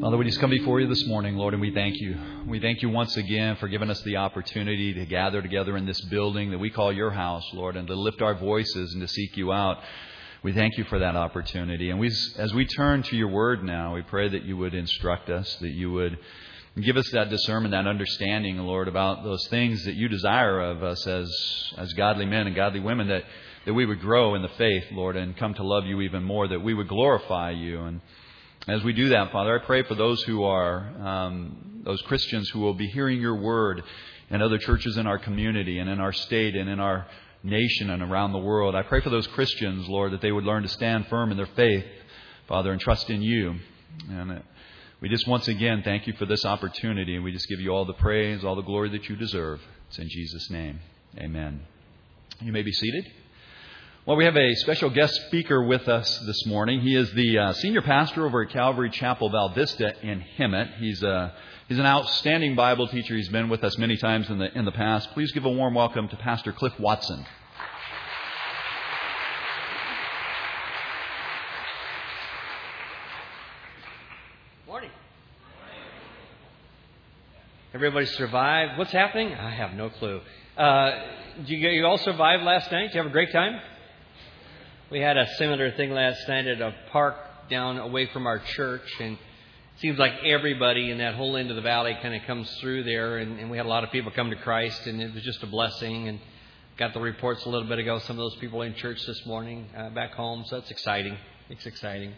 Father, we just come before you this morning, Lord, and we thank you. We thank you once again for giving us the opportunity to gather together in this building that we call your house, Lord, and to lift our voices and to seek you out. We thank you for that opportunity. And as we turn to your word now, we pray that you would instruct us, that you would give us that discernment, that understanding, Lord, about those things that you desire of us as godly men and godly women, that we would grow in the faith, Lord, and come to love you even more, that we would glorify you. And as we do that, Father, I pray for those who are those Christians who will be hearing your word in other churches in our community and in our state and in our nation and around the world. I pray for those Christians, Lord, that they would learn to stand firm in their faith, Father, and trust in you. And we just once again thank you for this opportunity, and we just give you all the praise, all the glory that you deserve. It's in Jesus' name. Amen. You may be seated. Well, we have a special guest speaker with us this morning. He is the senior pastor over at Calvary Chapel Val Vista in Hemet. He's an outstanding Bible teacher. He's been with us many times in the past. Please give a warm welcome to Pastor Cliff Watson. Morning. Everybody survived. What's happening? I have no clue. Did you all survive last night? Did you have a great time? We had a similar thing last night at a park down away from our church, and it seems like everybody in that whole end of the valley kind of comes through there, and we had a lot of people come to Christ, and it was just a blessing. And got the reports a little bit ago. Some of those people in church this morning back home, so it's exciting. It's exciting.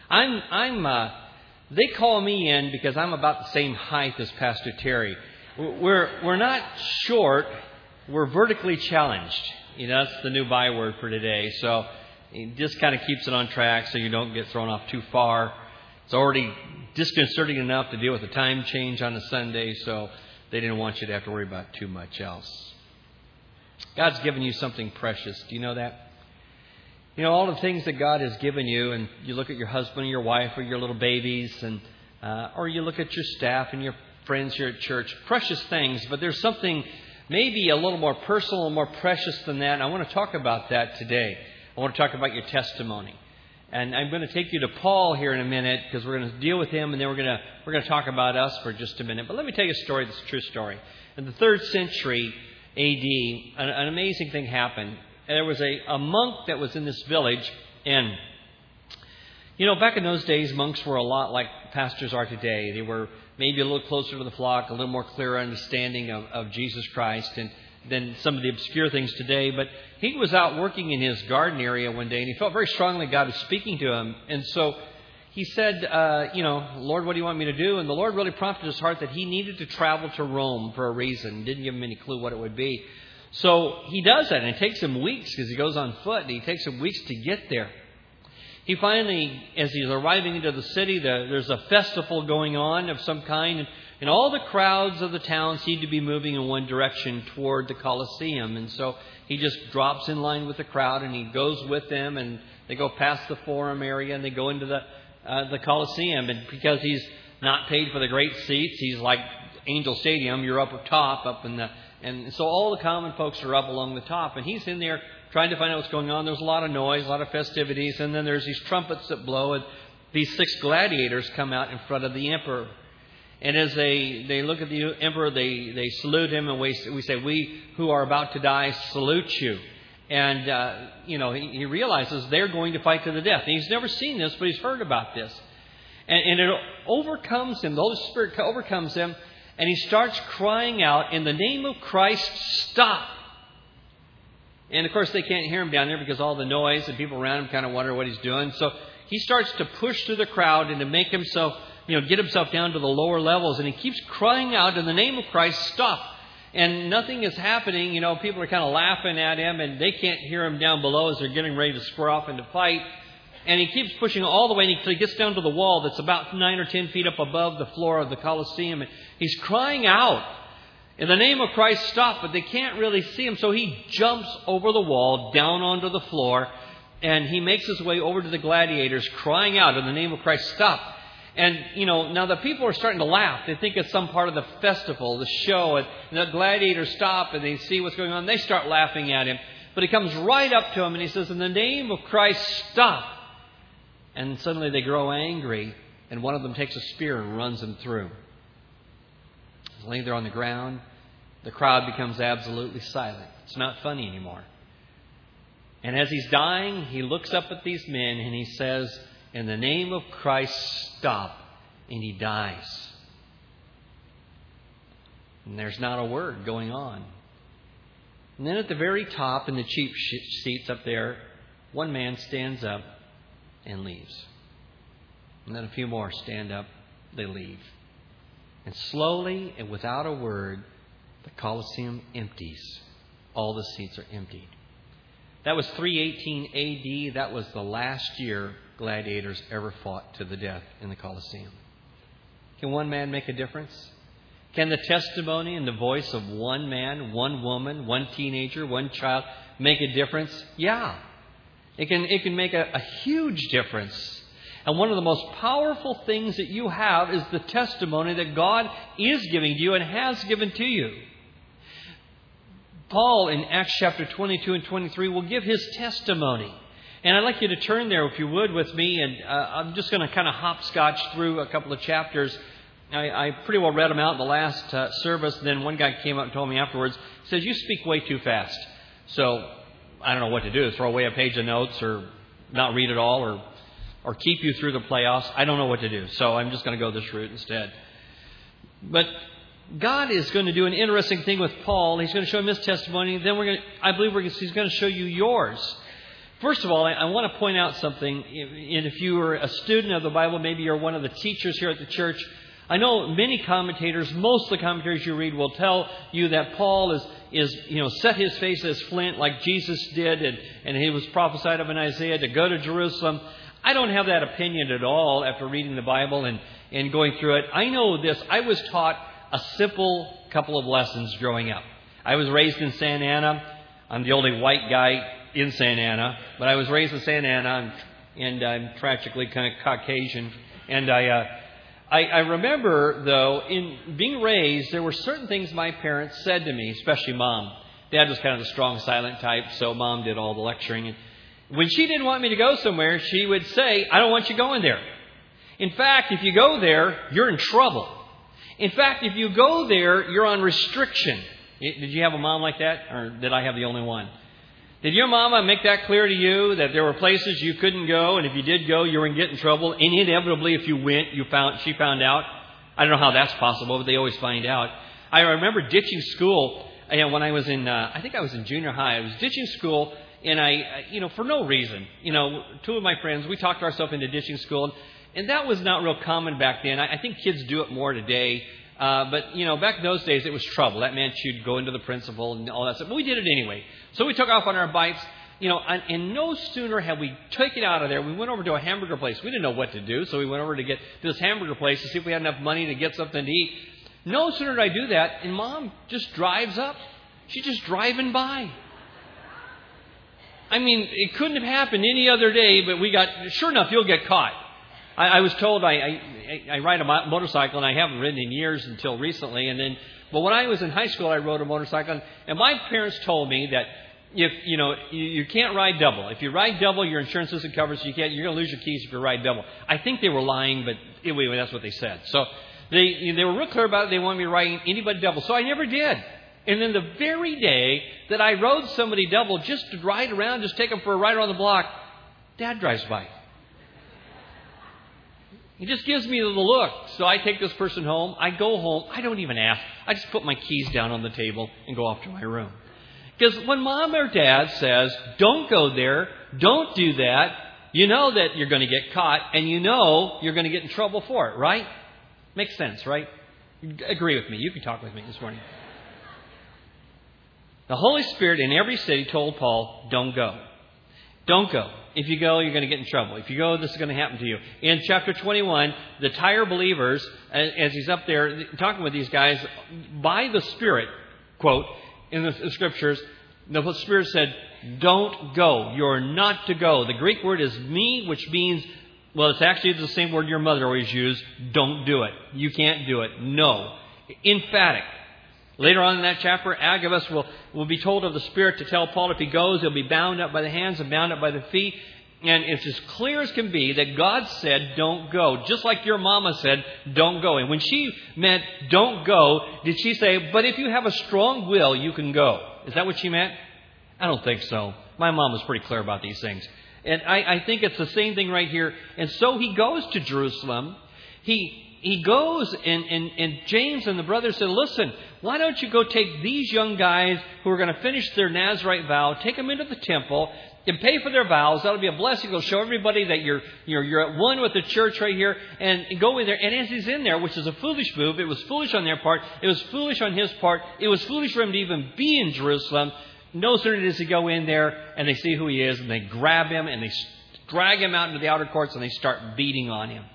They call me in because I'm about the same height as Pastor Terry. We're not short. We're vertically challenged. You know, that's the new byword for today. So it just kind of keeps it on track so you don't get thrown off too far. It's already disconcerting enough to deal with the time change on a Sunday, so they didn't want you to have to worry about too much else. God's given you something precious. Do you know that? You know, all the things that God has given you, and you look at your husband or your wife or your little babies, and or you look at your staff and your friends here at church, precious things, but there's something maybe a little more personal and more precious than that, and I want to talk about that today. I want to talk about your testimony. And I'm going to take you to Paul here in a minute because we're going to deal with him, and then we're going to talk about us for just a minute. But let me tell you a story that's a true story. In the 3rd century A.D., an amazing thing happened. There was a monk that was in this village, and you know, back in those days, monks were a lot like pastors are today. They were maybe a little closer to the flock, a little more clear understanding of Jesus Christ and than some of the obscure things today. But he was out working in his garden area one day, and he felt very strongly God was speaking to him. And so he said, Lord, what do you want me to do? And the Lord really prompted his heart that he needed to travel to Rome for a reason. Didn't give him any clue what it would be. So he does that, and it takes him weeks because he goes on foot, and he takes him weeks to get there. He finally, as he's arriving into the city, there's a festival going on of some kind, and all the crowds of the town seem to be moving in one direction toward the Colosseum. And so he just drops in line with the crowd, and he goes with them, and they go past the forum area, and they go into the Colosseum. And because he's not paid for the great seats, he's like Angel Stadium. You're up top, and so all the common folks are up along the top, and he's in there trying to find out what's going on. There's a lot of noise, a lot of festivities, and then there's these trumpets that blow, and these 6 gladiators come out in front of the emperor. And as they look at the emperor, they salute him, and we say, we who are about to die salute you. And, he realizes they're going to fight to the death. And he's never seen this, but he's heard about this. And it overcomes him. The Holy Spirit overcomes him, and he starts crying out, in the name of Christ, stop. And, of course, they can't hear him down there because all the noise and people around him kind of wonder what he's doing. So he starts to push through the crowd and to make himself, get himself down to the lower levels. And he keeps crying out, in the name of Christ, stop. And nothing is happening. People are kind of laughing at him, and they can't hear him down below as they're getting ready to square off into fight. And he keeps pushing all the way until he gets down to the wall that's about 9 or 10 feet up above the floor of the Colosseum. And he's crying out, in the name of Christ, stop. But they can't really see him. So he jumps over the wall, down onto the floor, and he makes his way over to the gladiators, crying out, in the name of Christ, stop. And, now the people are starting to laugh. They think it's some part of the festival, the show. And the gladiators stop, and they see what's going on. They start laughing at him. But he comes right up to him, and he says, in the name of Christ, stop. And suddenly they grow angry. and one of them takes a spear and runs him through. He's laying there on the ground. The crowd becomes absolutely silent. It's not funny anymore. And as he's dying, he looks up at these men and he says, "In the name of Christ, stop." And he dies. And there's not a word going on. And then at the very top, in the cheap seats up there, one man stands up and leaves. And then a few more stand up, they leave. And slowly and without a word, the Colosseum empties. All the seats are emptied. That was 318 A.D. That was the last year gladiators ever fought to the death in the Colosseum. Can one man make a difference? Can the testimony and the voice of one man, one woman, one teenager, one child make a difference? Yeah. It can make a huge difference. And one of the most powerful things that you have is the testimony that God is giving to you and has given to you. Paul in Acts chapter 22 and 23 will give his testimony. And I'd like you to turn there, if you would, with me. And I'm just going to kind of hopscotch through a couple of chapters. I pretty well read them out in the last service. Then one guy came up and told me afterwards, he says, "You speak way too fast." So I don't know what to do. Throw away a page of notes or not read it all or keep you through the playoffs. I don't know what to do. So I'm just going to go this route instead. But God is going to do an interesting thing with Paul. He's going to show him his testimony. Then he's going to show you yours. First of all, I want to point out something. And if you are a student of the Bible, maybe you're one of the teachers here at the church, I know many commentators, most of the commentators you read will tell you that Paul is set his face as flint like Jesus did, and he was prophesied of in Isaiah to go to Jerusalem. I don't have that opinion at all after reading the Bible and going through it. I know this. I was taught a simple couple of lessons growing up. I was raised in Santa Ana. I'm the only white guy in Santa Ana, but I was raised in Santa Ana, and I'm tragically kind of Caucasian. And I remember, though, in being raised, there were certain things my parents said to me, especially Mom. Dad was kind of the strong, silent type, so Mom did all the lecturing. And when she didn't want me to go somewhere, she would say, "I don't want you going there. In fact, if you go there, you're in trouble. In fact, if you go there, you're on restriction." Did you have a mom like that, or did I have the only one? Did your mama make that clear to you, that there were places you couldn't go, and if you did go, you were going to get in trouble, and inevitably, if you went, she found out? I don't know how that's possible, but they always find out. I remember ditching school when I was I think I was in junior high. I was ditching school, and for no reason. Two of my friends, we talked ourselves into ditching school, and that was not real common back then. I think kids do it more today. But back in those days, it was trouble. That meant you'd go into the principal and all that stuff. But we did it anyway. So we took off on our bikes, and no sooner had we taken out of there, we went over to a hamburger place. We didn't know what to do, so we went over to get to this hamburger place to see if we had enough money to get something to eat. No sooner did I do that, and Mom just drives up. She's just driving by. I mean, it couldn't have happened any other day, but sure enough, you'll get caught. I was told I ride a motorcycle, and I haven't ridden in years until recently. But when I was in high school, I rode a motorcycle, and my parents told me that if you can't ride double. If you ride double, your insurance isn't covered, so you're going to lose your keys if you ride double. I think they were lying, but anyway, that's what they said. So they were real clear about it. They wanted me to ride anybody double, so I never did. And then the very day that I rode somebody double, just to ride around, just take them for a ride around the block, Dad drives by. He just gives me the look. So I take this person home. I go home. I don't even ask. I just put my keys down on the table and go off to my room. Because when Mom or Dad says, "Don't go there, don't do that," you know that you're going to get caught, and you know you're going to get in trouble for it, right? Makes sense, right? Agree with me. You can talk with me this morning. The Holy Spirit in every city told Paul, "Don't go. Don't go. If you go, you're going to get in trouble. If you go, this is going to happen to you." In chapter 21, the Tyre believers, as he's up there talking with these guys, by the Spirit, quote, in the Scriptures, the Spirit said, "Don't go. You're not to go." The Greek word is me, which means, well, it's actually the same word your mother always used. Don't do it. You can't do it. No. Emphatic. Later on in that chapter, Agabus will be told of the Spirit to tell Paul if he goes, he'll be bound up by the hands and bound up by the feet. And it's as clear as can be that God said, don't go. Just like your mama said, don't go. And when she meant don't go, did she say, but if you have a strong will, you can go? Is that what she meant? I don't think so. My mom was pretty clear about these things. And I think it's the same thing right here. And so he goes to Jerusalem. He goes and James and the brothers said, listen, why don't you go take these young guys who are going to finish their Nazirite vow, take them into the temple and pay for their vows. That'll be a blessing. It'll show everybody that you're at one with the church right here, and go in there. And as he's in there, which is a foolish move, it was foolish on their part. It was foolish on his part. It was foolish for him to even be in Jerusalem. No sooner does he go in there and they see who he is and they grab him and they drag him out into the outer courts and they start beating on him.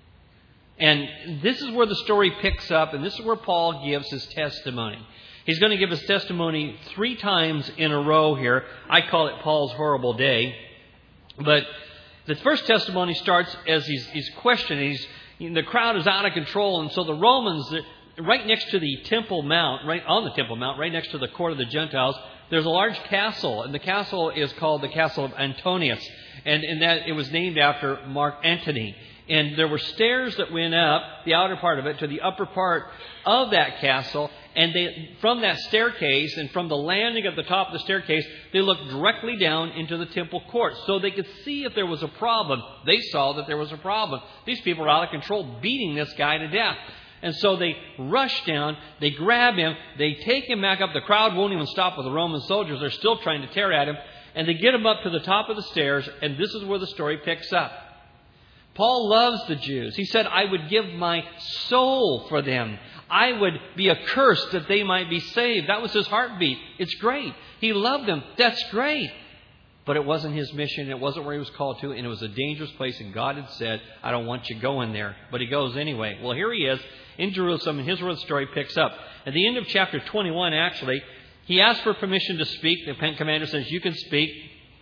And this is where the story picks up, and this is where Paul gives his testimony. He's going to give his testimony 3 times in a row here. I call it Paul's horrible day. But the first testimony starts as he's questioning. The crowd is out of control, and so the Romans, right next to the Temple Mount, right on the Temple Mount, right next to the court of the Gentiles, there's a large castle, and the castle is called the Castle of Antonius, and that it was named after Mark Antony. And there were stairs that went up, the outer part of it, to the upper part of that castle. And from that staircase and from the landing at the top of the staircase, they looked directly down into the temple court. So they could see if there was a problem. They saw that there was a problem. These people are out of control, beating this guy to death. And so they rush down, they grab him, they take him back up. The crowd won't even stop with the Roman soldiers. They're still trying to tear at him. And they get him up to the top of the stairs, and this is where the story picks up. Paul loves the Jews. He said, I would give my soul for them. I would be accursed that they might be saved. That was his heartbeat. It's great. He loved them. That's great. But it wasn't his mission. It wasn't where he was called to. And it was a dangerous place. And God had said, I don't want you going there. But he goes anyway. Well, here he is in Jerusalem. And here's where the story picks up. At the end of chapter 21, actually, he asked for permission to speak. The commander says, you can speak.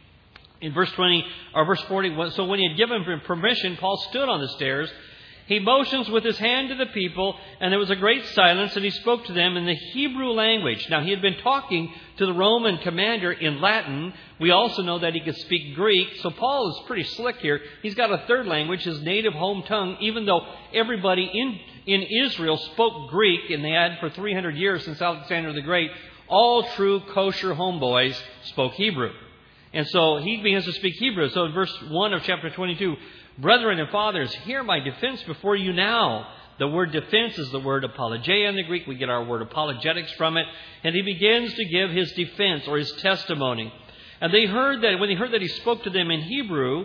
In verse 20 or verse 41, so when he had given him permission, Paul stood on the stairs. He motions with his hand to the people, and there was a great silence, and he spoke to them in the Hebrew language. Now, he had been talking to the Roman commander in Latin. We also know that he could speak Greek, so Paul is pretty slick here. He's got a third language, his native home tongue, even though everybody in Israel spoke Greek, and they had for 300 years since Alexander the Great. All true kosher homeboys spoke Hebrew. And so he begins to speak Hebrew. So in verse 1 of chapter 22, brethren and fathers, hear my defense before you now. The word defense is the word apologia in the Greek. We get our word apologetics from it. And he begins to give his defense or his testimony. And they heard that when they heard that he spoke to them in Hebrew,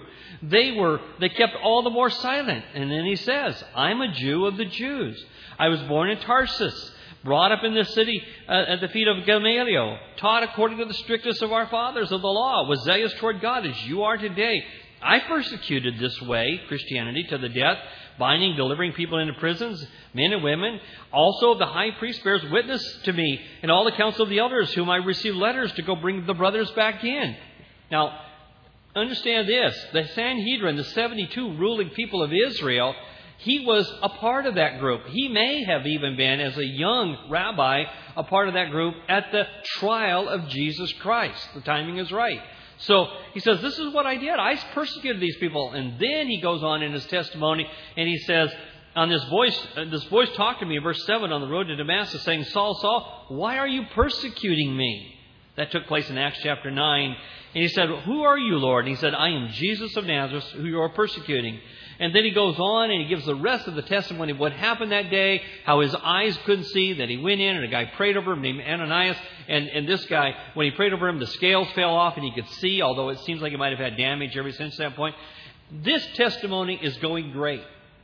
they kept all the more silent. And then he says, I'm a Jew of the Jews. I was born in Tarsus, brought up in the city at the feet of Gamaliel, taught according to the strictest of our fathers of the law, was zealous toward God as you are today. I persecuted this way, Christianity, to the death, binding, delivering people into prisons, men and women. Also the high priest bears witness to me, and all the council of the elders, whom I received letters to go bring the brothers back in. Now, understand this. The Sanhedrin, the 72 ruling people of Israel, he was a part of that group. He may have even been, as a young rabbi, a part of that group at the trial of Jesus Christ. The timing is right. So he says, this is what I did. I persecuted these people. And then he goes on in his testimony and he says, on this voice talked to me, verse 7, on the road to Damascus, saying, Saul, Saul, why are you persecuting me? That took place in Acts chapter 9. And he said, who are you, Lord? And he said, I am Jesus of Nazareth, who you are persecuting. And then he goes on and he gives the rest of the testimony of what happened that day, how his eyes couldn't see, that he went in and a guy prayed over him named Ananias. And this guy, when he prayed over him, the scales fell off and he could see, although it seems like he might have had damage ever since that point. This testimony is going great.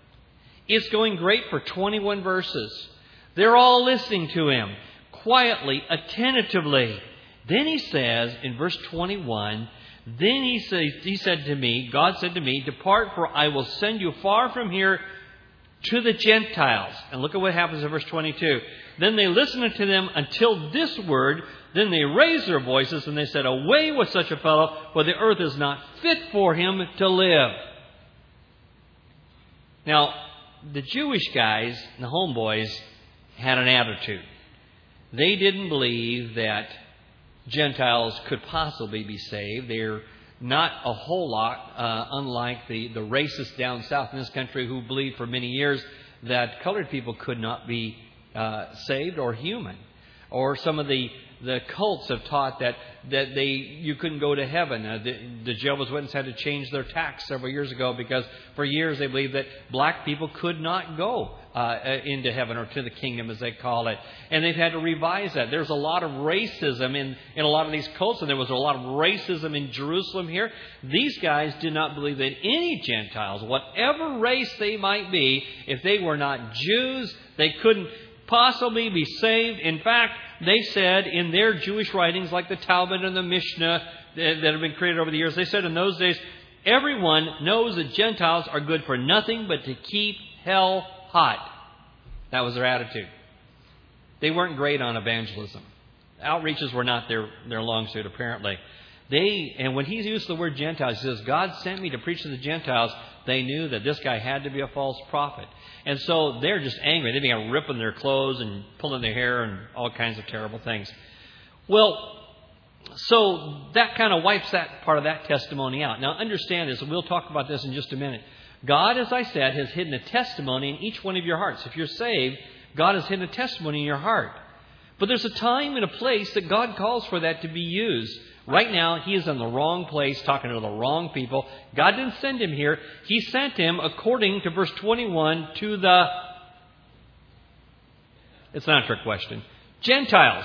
It's going great for 21 verses. They're all listening to him quietly, attentively. Then he says in verse 21, then he said to me, God said to me, depart, for I will send you far from here to the Gentiles. And look at what happens in verse 22. Then they listened to them until this word. Then they raised their voices and they said, away with such a fellow, for the earth is not fit for him to live. Now, the Jewish guys, the homeboys, had an attitude. They didn't believe that Gentiles could possibly be saved. Not a whole lot, unlike the racists down south in this country who believed for many years that colored people could not be saved or human. Or some of the cults have taught that you couldn't go to heaven. The Jehovah's Witnesses had to change their tax several years ago because for years they believed that black people could not go into heaven or to the kingdom, as they call it. And they've had to revise that. There's a lot of racism in a lot of these cults, and there was a lot of racism in Jerusalem here. These guys did not believe that any Gentiles, whatever race they might be, if they were not Jews, they couldn't possibly be saved. In fact, they said in their Jewish writings, like the Talmud and the Mishnah that have been created over the years, they said in those days, everyone knows that Gentiles are good for nothing but to keep hell hot. That was their attitude. They weren't great on evangelism. Outreaches were not their long suit, apparently. And when he used the word Gentiles, he says, God sent me to preach to the Gentiles. They knew that this guy had to be a false prophet. And so they're just angry. They began ripping their clothes and pulling their hair and all kinds of terrible things. Well, so that kind of wipes that part of that testimony out. Now understand this, and we'll talk about this in just a minute. God, as I said, has hidden a testimony in each one of your hearts. If you're saved, God has hidden a testimony in your heart. But there's a time and a place that God calls for that to be used. Right now, he is in the wrong place, talking to the wrong people. God didn't send him here. He sent him, according to verse 21, to the... It's not a trick question. Gentiles.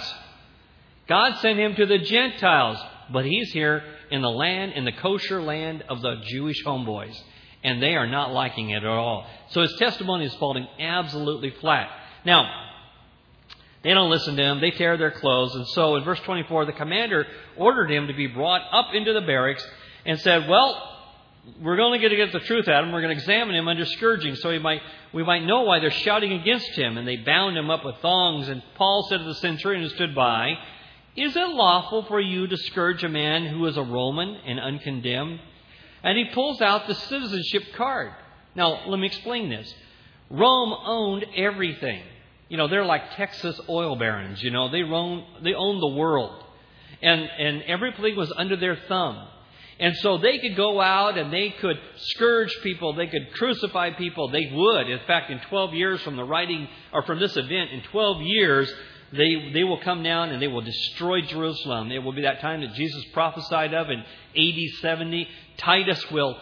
God sent him to the Gentiles. But he's here in the land, in the kosher land of the Jewish homeboys. And they are not liking it at all. So his testimony is falling absolutely flat. Now, they don't listen to him. They tear their clothes. And so in verse 24, the commander ordered him to be brought up into the barracks and said, well, we're going to get the truth out of him. We're going to examine him under scourging so we might know why they're shouting against him. And they bound him up with thongs. And Paul said to the centurion who stood by, is it lawful for you to scourge a man who is a Roman and uncondemned? And he pulls out the citizenship card. Now, let me explain this. Rome owned everything. You know, they're like Texas oil barons. You know, they own the world. And everything was under their thumb. And so they could go out and they could scourge people. They could crucify people. They would. In fact, in 12 years from the writing, or from this event, in 12 years, they will come down and they will destroy Jerusalem. It will be that time that Jesus prophesied of in AD 70. Titus will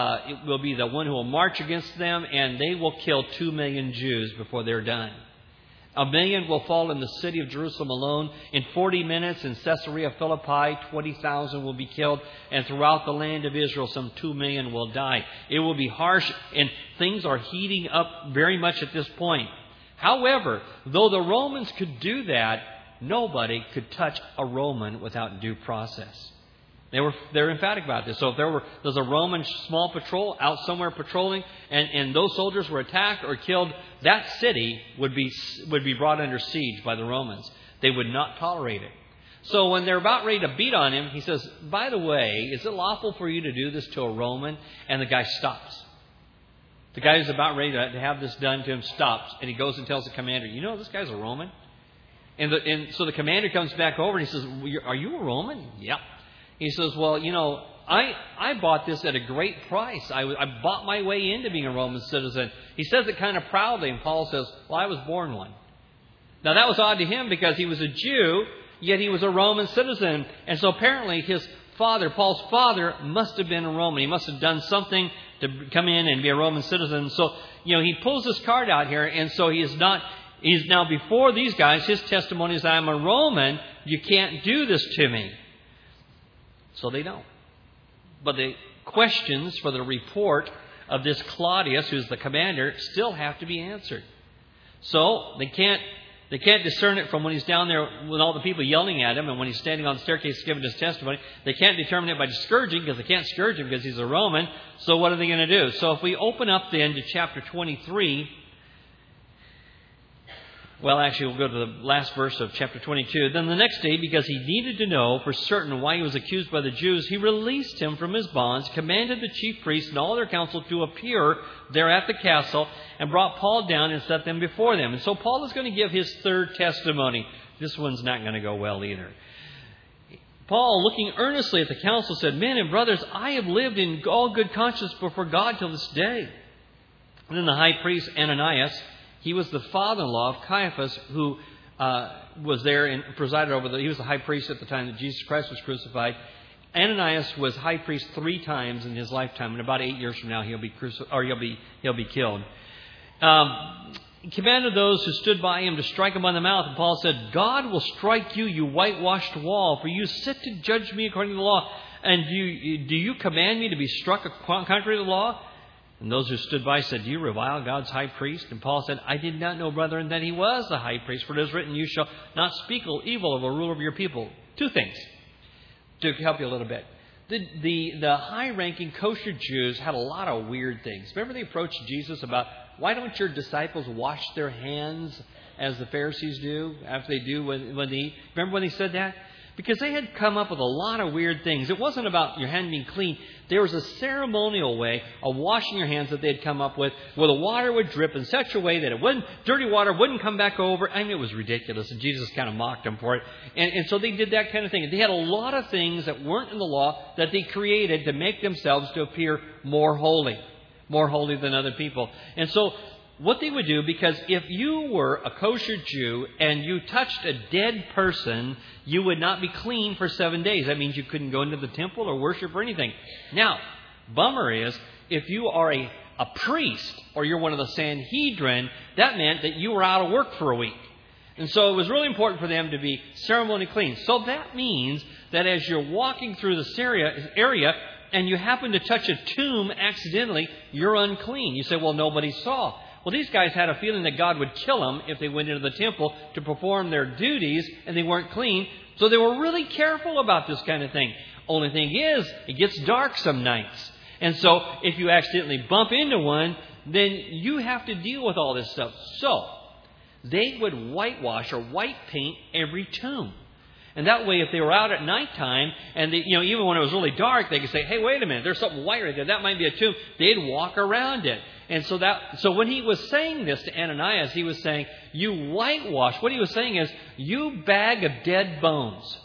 be the one who will march against them, and they will kill 2 million Jews before they're done. 1 million will fall in the city of Jerusalem alone. In 40 minutes in Caesarea Philippi, 20,000 will be killed. And throughout the land of Israel, some 2 million will die. It will be harsh, and things are heating up very much at this point. However, though the Romans could do that, nobody could touch a Roman without due process. They're emphatic about this. So if there's a Roman small patrol out somewhere patrolling, and those soldiers were attacked or killed, that city would be brought under siege by the Romans. They would not tolerate it. So when they're about ready to beat on him, he says, by the way, is it lawful for you to do this to a Roman? And the guy stops. The guy who's about ready to have this done to him stops, and he goes and tells the commander, you know, this guy's a Roman. And so the commander comes back over and he says, are you a Roman? Yep. He says, well, you know, I bought this at a great price. I bought my way into being a Roman citizen. He says it kind of proudly, and Paul says, well, I was born one. Now, that was odd to him because he was a Jew, yet he was a Roman citizen. And so apparently his father, Paul's father, must have been a Roman. He must have done something to come in and be a Roman citizen. So, you know, he pulls this card out here, and so he's now before these guys, his testimony is, I'm a Roman, you can't do this to me. So they don't. But the questions for the report of this Claudius, who's the commander, still have to be answered. So they can't discern it from when he's down there with all the people yelling at him and when he's standing on the staircase giving his testimony. They can't determine it by scourging because they can't scourge him because he's a Roman. So what are they going to do? So if we open up then to chapter 23... Well, actually, we'll go to the last verse of chapter 22. Then the next day, because he needed to know for certain why he was accused by the Jews, he released him from his bonds, commanded the chief priests and all their council to appear there at the castle, and brought Paul down and set them before them. And so Paul is going to give his third testimony. This one's not going to go well either. Paul, looking earnestly at the council, said, "Men and brothers, I have lived in all good conscience before God till this day." And then the high priest Ananias, he was the father-in-law of Caiaphas, who was there and presided over he was the high priest at the time that Jesus Christ was crucified. Ananias was high priest 3 times in his lifetime, and about 8 years from now he'll be killed. He commanded those who stood by him to strike him on the mouth. And Paul said, "God will strike you, you whitewashed wall, for you sit to judge me according to the law. And do you command me to be struck contrary to the law?" And those who stood by said, "Do you revile God's high priest?" And Paul said, "I did not know, brethren, that he was the high priest. For it is written, you shall not speak evil of a ruler of your people." 2 things to help you a little bit. The high-ranking kosher Jews had a lot of weird things. Remember they approached Jesus about, "Why don't your disciples wash their hands as the Pharisees do, after they do when they eat?" Remember when they said that? Because they had come up with a lot of weird things. It wasn't about your hand being clean. There was a ceremonial way of washing your hands that they had come up with, where the water would drip in such a way that dirty water wouldn't come back over. I mean, it was ridiculous, and Jesus kind of mocked them for it. And so they did that kind of thing. They had a lot of things that weren't in the law that they created to make themselves to appear more holy than other people. And so what they would do, because if you were a kosher Jew and you touched a dead person, you would not be clean for 7 days. That means you couldn't go into the temple or worship or anything. Now, bummer is, if you are a priest or you're one of the Sanhedrin, that meant that you were out of work for a week. And so it was really important for them to be ceremonially clean. So that means that as you're walking through this area and you happen to touch a tomb accidentally, you're unclean. You say, "Well, nobody saw." Well, these guys had a feeling that God would kill them if they went into the temple to perform their duties and they weren't clean. So they were really careful about this kind of thing. Only thing is, it gets dark some nights. And so if you accidentally bump into one, then you have to deal with all this stuff. So they would whitewash or white paint every tomb. And that way, if they were out at nighttime, and they, even when it was really dark, they could say, "Hey, wait a minute, there's something white right there. That might be a tomb." They'd walk around it. And so when he was saying this to Ananias, he was saying, "You whitewash." What he was saying is, "You bag of dead bones."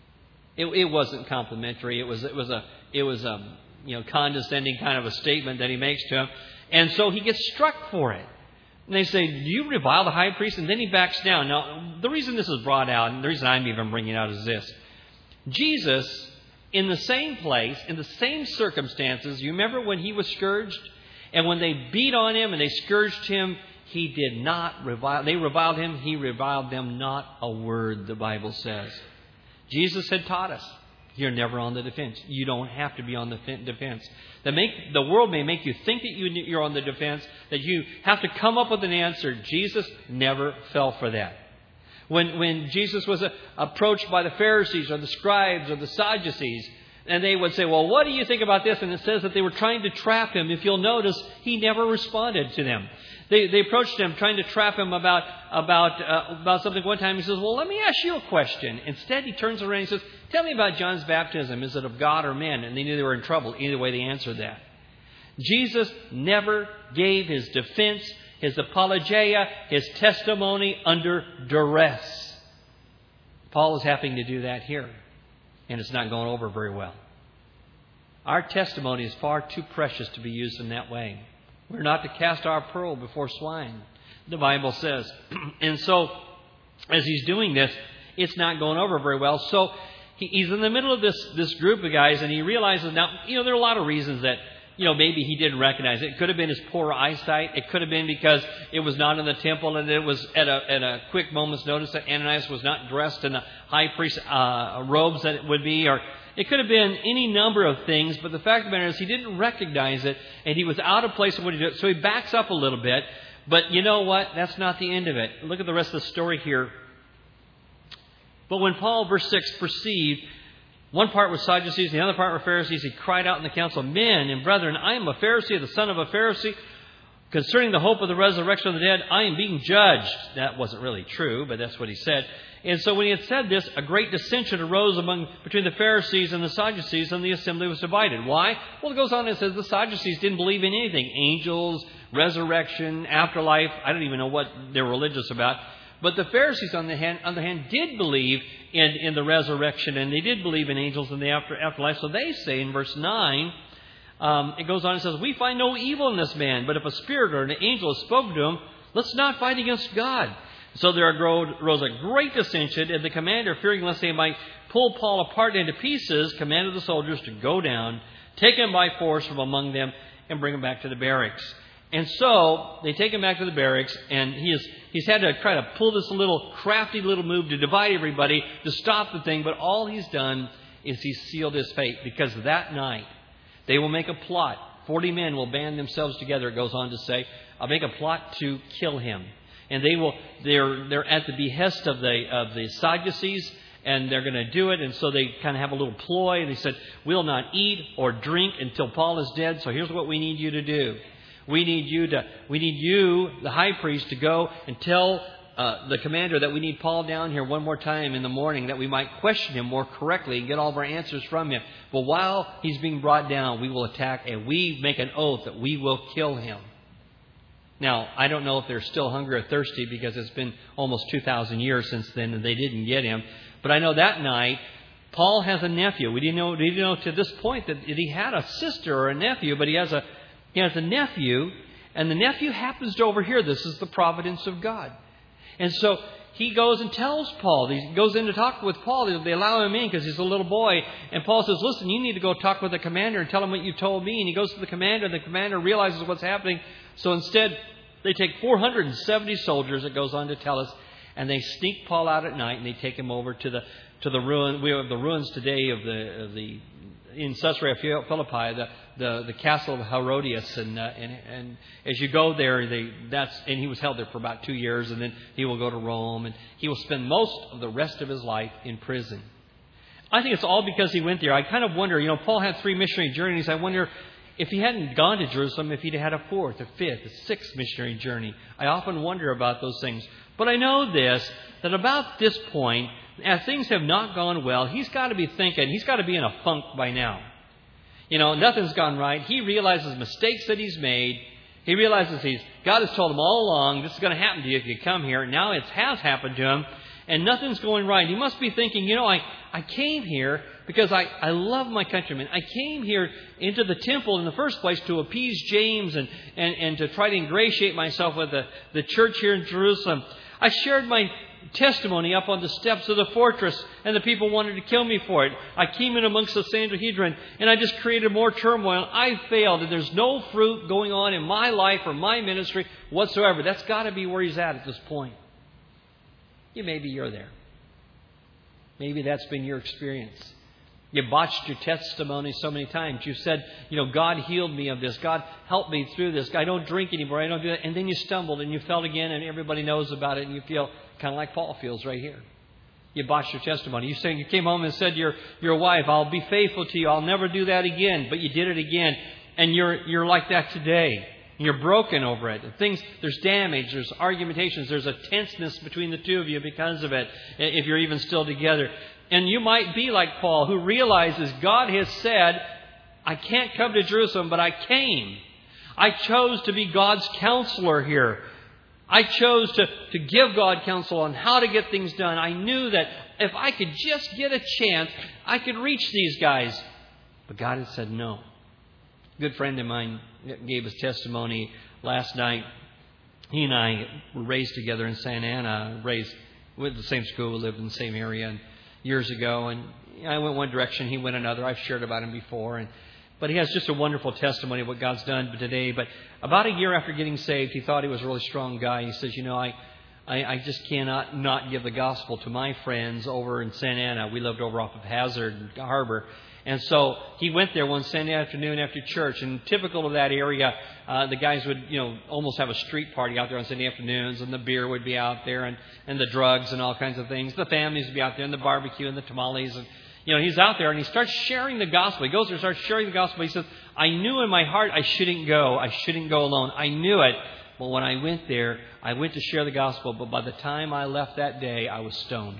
It wasn't complimentary. It was a condescending kind of a statement that he makes to him. And so he gets struck for it. And they say, "Do you revile the high priest?" And then he backs down. Now, the reason this is brought out, and the reason I'm even bringing it out, is this. Jesus, in the same place, in the same circumstances, you remember when he was scourged? And when they beat on him and they scourged him, he did not revile. They reviled him. He reviled them not a word, the Bible says. Jesus had taught us, you're never on the defense. You don't have to be on the defense. The world may make you think that you're on the defense, that you have to come up with an answer. Jesus never fell for that. When Jesus was approached by the Pharisees or the scribes or the Sadducees, and they would say, "Well, what do you think about this?" And it says that they were trying to trap him. If you'll notice, he never responded to them. They approached him trying to trap him about something one time. He says, "Well, let me ask you a question." Instead, he turns around and he says, "Tell me about John's baptism. Is it of God or man?" And they knew they were in trouble. Either way, they answered that. Jesus never gave his defense, his apologia, his testimony under duress. Paul is having to do that here. And it's not going over very well. Our testimony is far too precious to be used in that way. We're not to cast our pearl before swine, the Bible says. And so, as he's doing this, it's not going over very well. So, he's in the middle of this group of guys, and he realizes now, there are a lot of reasons that, maybe he didn't recognize it. It could have been his poor eyesight. It could have been because it was not in the temple, and it was at a quick moment's notice that Ananias was not dressed in the high priest robes that it would be, or it could have been any number of things. But the fact of the matter is, he didn't recognize it, and he was out of place in what he did. So he backs up a little bit. But you know what? That's not the end of it. Look at the rest of the story here. But when Paul, verse 6, perceived one part was Sadducees, and the other part were Pharisees, he cried out in the council, "Men and brethren, I am a Pharisee, the son of a Pharisee. Concerning the hope of the resurrection of the dead, I am being judged." That wasn't really true, but that's what he said. And so when he had said this, a great dissension arose between the Pharisees and the Sadducees, and the assembly was divided. Why? Well, it goes on and says the Sadducees didn't believe in anything. Angels, resurrection, afterlife. I don't even know what they're religious about. But the Pharisees, on the other hand, did believe in the resurrection, and they did believe in angels in the afterlife. So they say in verse 9, it goes on and says, "We find no evil in this man, but if a spirit or an angel has spoken to him, let's not fight against God." So there arose a great dissension, and the commander, fearing lest they might pull Paul apart into pieces, commanded the soldiers to go down, take him by force from among them, and bring him back to the barracks. And so they take him back to the barracks, and he's had to try to pull this little crafty little move to divide everybody, to stop the thing. But all he's done is he's sealed his fate, because that night they will make a plot. 40 men will band themselves together, it goes on to say, make a plot to kill him. And they're at the behest of the Sadducees, and they're going to do it. And so they kind of have a little ploy. And they said, "We'll not eat or drink until Paul is dead. So here's what we need you to do. We need you, the high priest, to go and tell the commander that we need Paul down here one more time in the morning, that we might question him more correctly and get all of our answers from him. But while he's being brought down, we will attack, and we make an oath that we will kill him." Now, I don't know if they're still hungry or thirsty, because it's been almost 2,000 years since then and they didn't get him. But I know that night, Paul has a nephew. We didn't know to this point that he had a sister or a nephew, but he has a nephew, and the nephew happens to overhear. This is the providence of God. And so he goes and tells Paul. He goes in to talk with Paul. They allow him in because he's a little boy. And Paul says, "Listen, you need to go talk with the commander and tell him what you told me." And he goes to the commander, and the commander realizes what's happening. So instead, they take 470 soldiers, it goes on to tell us, and they sneak Paul out at night, and they take him over to the ruin. We have the ruins today of the in Caesarea Philippi, the castle of Herodias, and as you go there, and he was held there for about 2 years, and then he will go to Rome, and he will spend most of the rest of his life in prison. I think it's all because he went there. I kind of wonder, Paul had 3 missionary journeys. I wonder if he hadn't gone to Jerusalem, if he'd had a 4th, a 5th, a 6th missionary journey. I often wonder about those things. But I know this, that about this point, as things have not gone well, he's got to be thinking, he's got to be in a funk by now. Nothing's gone right. He realizes mistakes that he's made. He realizes God has told him all along, this is going to happen to you if you come here. Now it has happened to him, and nothing's going right. He must be thinking, I came here because I love my countrymen. I came here into the temple in the first place to appease James and to try to ingratiate myself with the church here in Jerusalem. I shared my testimony up on the steps of the fortress, and the people wanted to kill me for it. I came in amongst the Sanhedrin, and I just created more turmoil. I failed, and there's no fruit going on in my life or my ministry whatsoever. That's got to be where he's at this point. Maybe you're there. Maybe that's been your experience. You botched your testimony so many times. You said, God healed me of this. God helped me through this. I don't drink anymore. I don't do that. And then you stumbled and you fell again, and everybody knows about it, and you feel kind of like Paul feels right here. You botched your testimony. You came home and said to your wife, "I'll be faithful to you. I'll never do that again." But you did it again. And you're like that today. You're broken over it. There's damage, there's argumentations, there's a tenseness between the two of you because of it, if you're even still together. And you might be like Paul, who realizes God has said, "I can't come to Jerusalem, but I came. I chose to be God's counselor here. I chose to give God counsel on how to get things done. I knew that if I could just get a chance, I could reach these guys." But God had said no. A good friend of mine gave his testimony last night. He and I were raised together in Santa Ana, went to the same school, lived in the same area, and years ago. And I went one direction, he went another. I've shared about him before. But he has just a wonderful testimony of what God's done today. But about a year after getting saved, he thought he was a really strong guy. He says, I just cannot not give the gospel to my friends over in Santa Ana. We lived over off of Hazard Harbor. And so he went there one Sunday afternoon after church. And typical of that area, the guys would, almost have a street party out there on Sunday afternoons. And the beer would be out there and the drugs and all kinds of things. The families would be out there and the barbecue and the tamales. And, he's out there and he starts sharing the gospel. He goes there and starts sharing the gospel. He says, "I knew in my heart I shouldn't go. I shouldn't go alone. I knew it. But when I went there, I went to share the gospel. But by the time I left that day, I was stoned.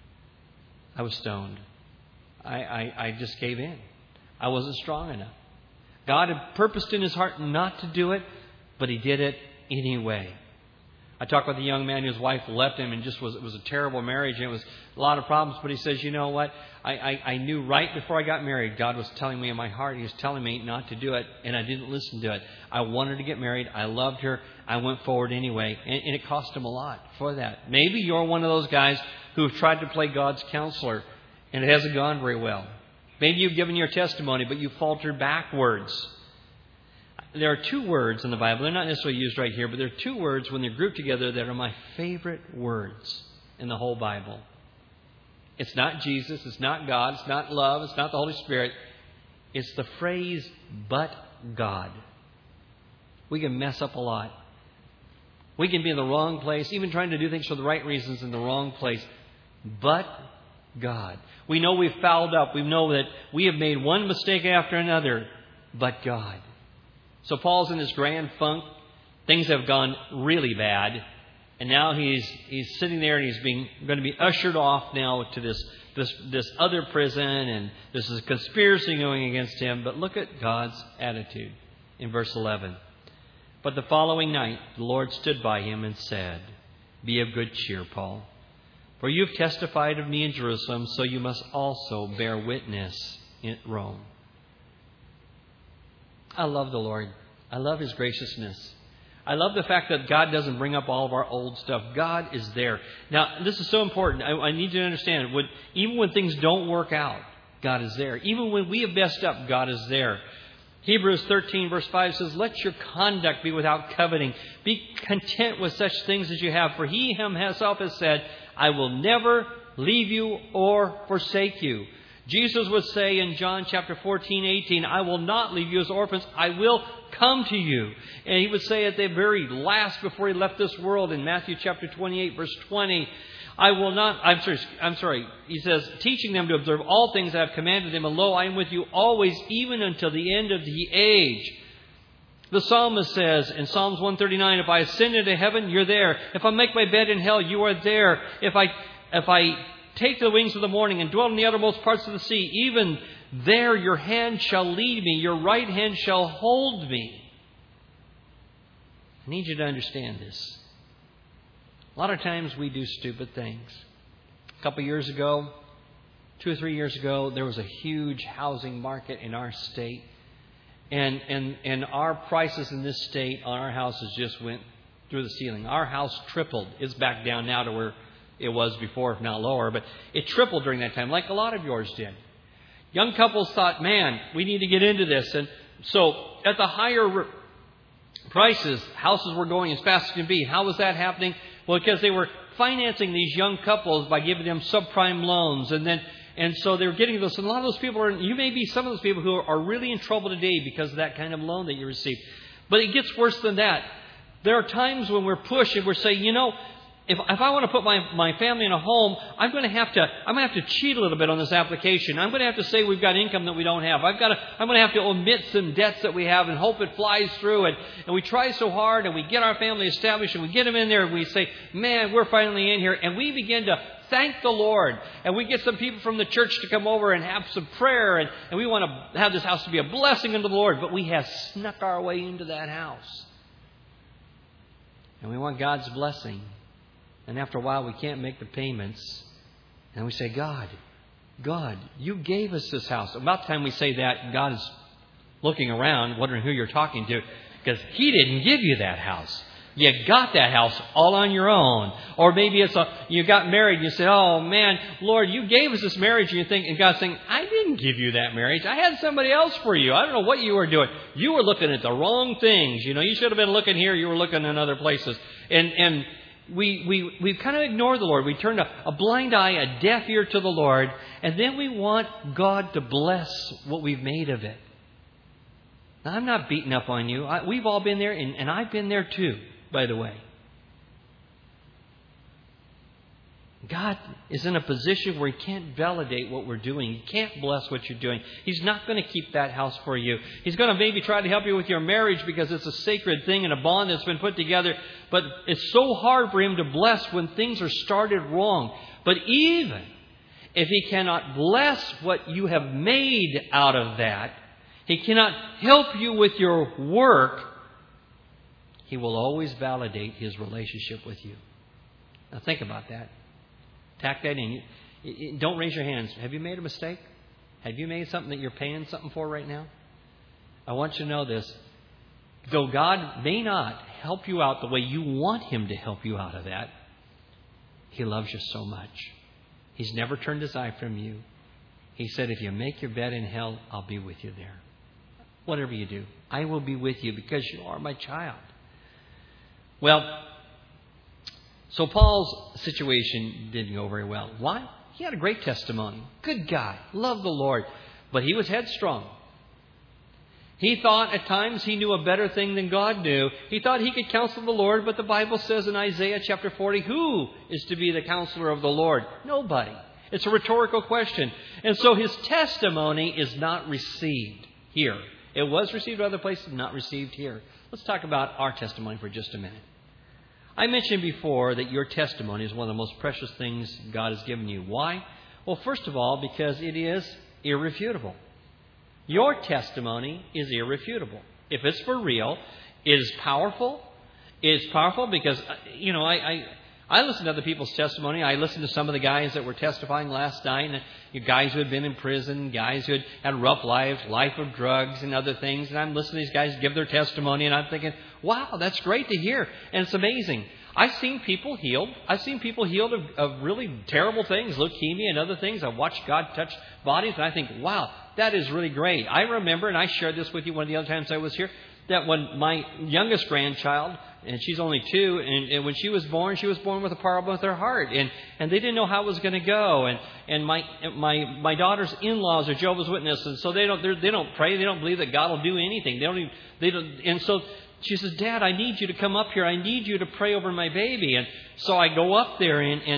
I just gave in. I wasn't strong enough. God had purposed in his heart not to do it, but he did it anyway. I talked with a young man whose wife left him and it was a terrible marriage and it was a lot of problems. But he says, you know what? I knew right before I got married, God was telling me in my heart, He was telling me not to do it, and I didn't listen to it. I wanted to get married. I loved her. I went forward anyway. And it cost him a lot for that. Maybe you're one of those guys who have tried to play God's counselor and it hasn't gone very well. Maybe you've given your testimony, but you faltered backwards. There are two words in the Bible. They're not necessarily used right here, but there are two words when they're grouped together that are my favorite words in the whole Bible. It's not Jesus. It's not God. It's not love. It's not the Holy Spirit. It's the phrase, but God. We can mess up a lot. We can be in the wrong place, even trying to do things for the right reasons in the wrong place. But God. We know we've fouled up. We know that we have made one mistake after another. But God. So Paul's in this grand funk. Things have gone really bad. And now he's sitting there and he's going to be ushered off now to this other prison. And there's a conspiracy going against him. But look at God's attitude in verse 11. But the following night, the Lord stood by him and said, "Be of good cheer, Paul. For you have testified of me in Jerusalem, so you must also bear witness in Rome." I love the Lord. I love His graciousness. I love the fact that God doesn't bring up all of our old stuff. God is there. Now, this is so important. I need you to understand, even when things don't work out, God is there. Even when we have messed up, God is there. Hebrews 13 verse 5 says, "Let your conduct be without coveting. Be content with such things as you have. For He Himself has said, I will never leave you or forsake you." Jesus would say in John chapter 14:18, "I will not leave you as orphans. I will come to you." And He would say at the very last before He left this world in Matthew chapter 28 verse 20, He says, "Teaching them to observe all things I have commanded them, and lo, I am with you always, even until the end of the age." The psalmist says in Psalms 139, "If I ascend into heaven, you're there. If I make my bed in hell, you are there. If I take the wings of the morning and dwell in the uttermost parts of the sea, even there your hand shall lead me, your right hand shall hold me." I need you to understand this. A lot of times we do stupid things. A couple years ago, 2 or 3 years ago, there was a huge housing market in our state. And our prices in this state on our houses just went through the ceiling. Our house tripled. It's back down now to where it was before, if not lower. But it tripled during that time, like a lot of yours did. Young couples thought, man, we need to get into this. And so at the higher prices, houses were going as fast as can be. How was that happening? Well, because they were financing these young couples by giving them subprime loans. And so they were getting those. And a lot of those people you may be some of those people who are really in trouble today because of that kind of loan that you received. But it gets worse than that. There are times when we're pushed and we're saying, if I want to put my family in a home, I'm going to have to cheat a little bit on this application. I'm going to have to say we've got income that we don't have. I'm going to have to omit some debts that we have and hope it flies through. And we try so hard and we get our family established and we get them in there and we say, man, we're finally in here. And we begin to thank the Lord. And we get some people from the church to come over and have some prayer. And we want to have this house to be a blessing unto the Lord. But we have snuck our way into that house. And we want God's blessing. And after a while, we can't make the payments. And we say, God, you gave us this house. About the time we say that, God is looking around, wondering who you're talking to, because He didn't give you that house. You got that house all on your own. Or maybe you got married and you said, oh man, Lord, you gave us this marriage. And God's saying, I didn't give you that marriage. I had somebody else for you. I don't know what you were doing. You were looking at the wrong things. You should have been looking here. You were looking in other places. And we kind of ignore the Lord. We turn a blind eye, a deaf ear to the Lord. And then we want God to bless what we've made of it. Now, I'm not beating up on you. We've all been there, and I've been there too, by the way. God is in a position where He can't validate what we're doing. He can't bless what you're doing. He's not going to keep that house for you. He's going to maybe try to help you with your marriage because it's a sacred thing and a bond that's been put together. But it's so hard for Him to bless when things are started wrong. But even if He cannot bless what you have made out of that, He cannot help you with your work, He will always validate His relationship with you. Now think about that. Tack that in. Don't raise your hands. Have you made a mistake? Have you made something that you're paying something for right now? I want you to know this. Though God may not help you out the way you want Him to help you out of that, He loves you so much. He's never turned His eye from you. He said, if you make your bed in hell, I'll be with you there. Whatever you do, I will be with you because you are my child. Well, so Paul's situation didn't go very well. Why? He had a great testimony. Good guy. Loved the Lord. But he was headstrong. He thought at times he knew a better thing than God knew. He thought he could counsel the Lord, but the Bible says in Isaiah chapter 40, who is to be the counselor of the Lord? Nobody. It's a rhetorical question. And so his testimony is not received here. It was received other places, not received here. Let's talk about our testimony for just a minute. I mentioned before that your testimony is one of the most precious things God has given you. Why? Well, first of all, because it is irrefutable. Your testimony is irrefutable. If it's for real, it is powerful. It is powerful because, I listen to other people's testimony. I listened to some of the guys that were testifying last night, and guys who had been in prison, guys who had had rough lives, life of drugs and other things. And I'm listening to these guys give their testimony, and I'm thinking, wow, that's great to hear. And it's amazing. I've seen people healed. I've seen people healed of really terrible things, leukemia and other things. I've watched God touch bodies, and I think, wow, that is really great. I remember, and I shared this with you one of the other times I was here, that when my youngest grandchild, and she's only 2, and when she was born with a problem with her heart, and they didn't know how it was going to go, and my daughter's in-laws are Jehovah's Witnesses, so they don't pray, they don't believe that God will do anything, and so she says, Dad, I need you to come up here, I need you to pray over my baby, and so I go up there,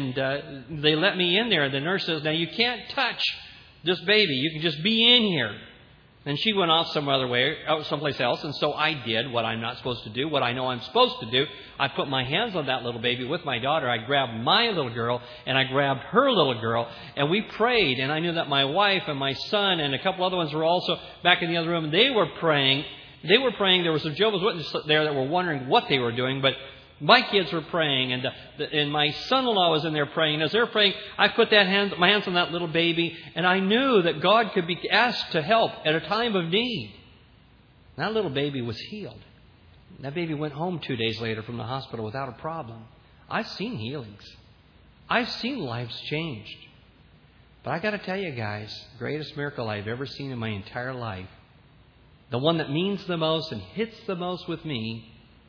and they let me in there, and the nurse says, now you can't touch this baby, you can just be in here. And she went off someplace else. And so I did what I'm not supposed to do, what I know I'm supposed to do. I put my hands on that little baby with my daughter. I grabbed my little girl and I grabbed her little girl. And we prayed. And I knew that my wife and my son and a couple other ones were also back in the other room. They were praying. There were some Jehovah's Witnesses there that were wondering what they were doing. But my kids were praying, and my son-in-law was in there praying. And as they're praying, I put my hands on that little baby, and I knew that God could be asked to help at a time of need. That little baby was healed. That baby went home 2 days later from the hospital without a problem. I've seen healings. I've seen lives changed. But I got to tell you guys, greatest miracle I've ever seen in my entire life, the one that means the most and hits the most with me,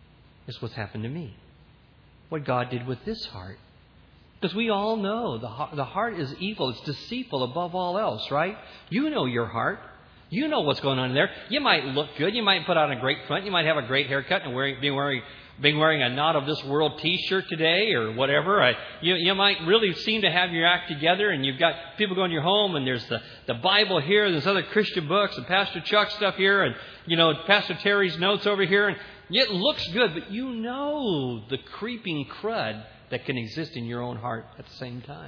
is what's happened to me. What God did with this heart. Because we all know the heart is evil. It's deceitful above all else, right? You know your heart. You know what's going on in there. You might look good. You might put on a great front. You might have a great haircut and be wearing a Not of This World T-shirt today or whatever. You might really seem to have your act together, and you've got people going to your home, and there's the Bible here, and there's other Christian books, and Pastor Chuck's stuff here, and Pastor Terry's notes over here, and it looks good, but you know the creeping crud that can exist in your own heart at the same time.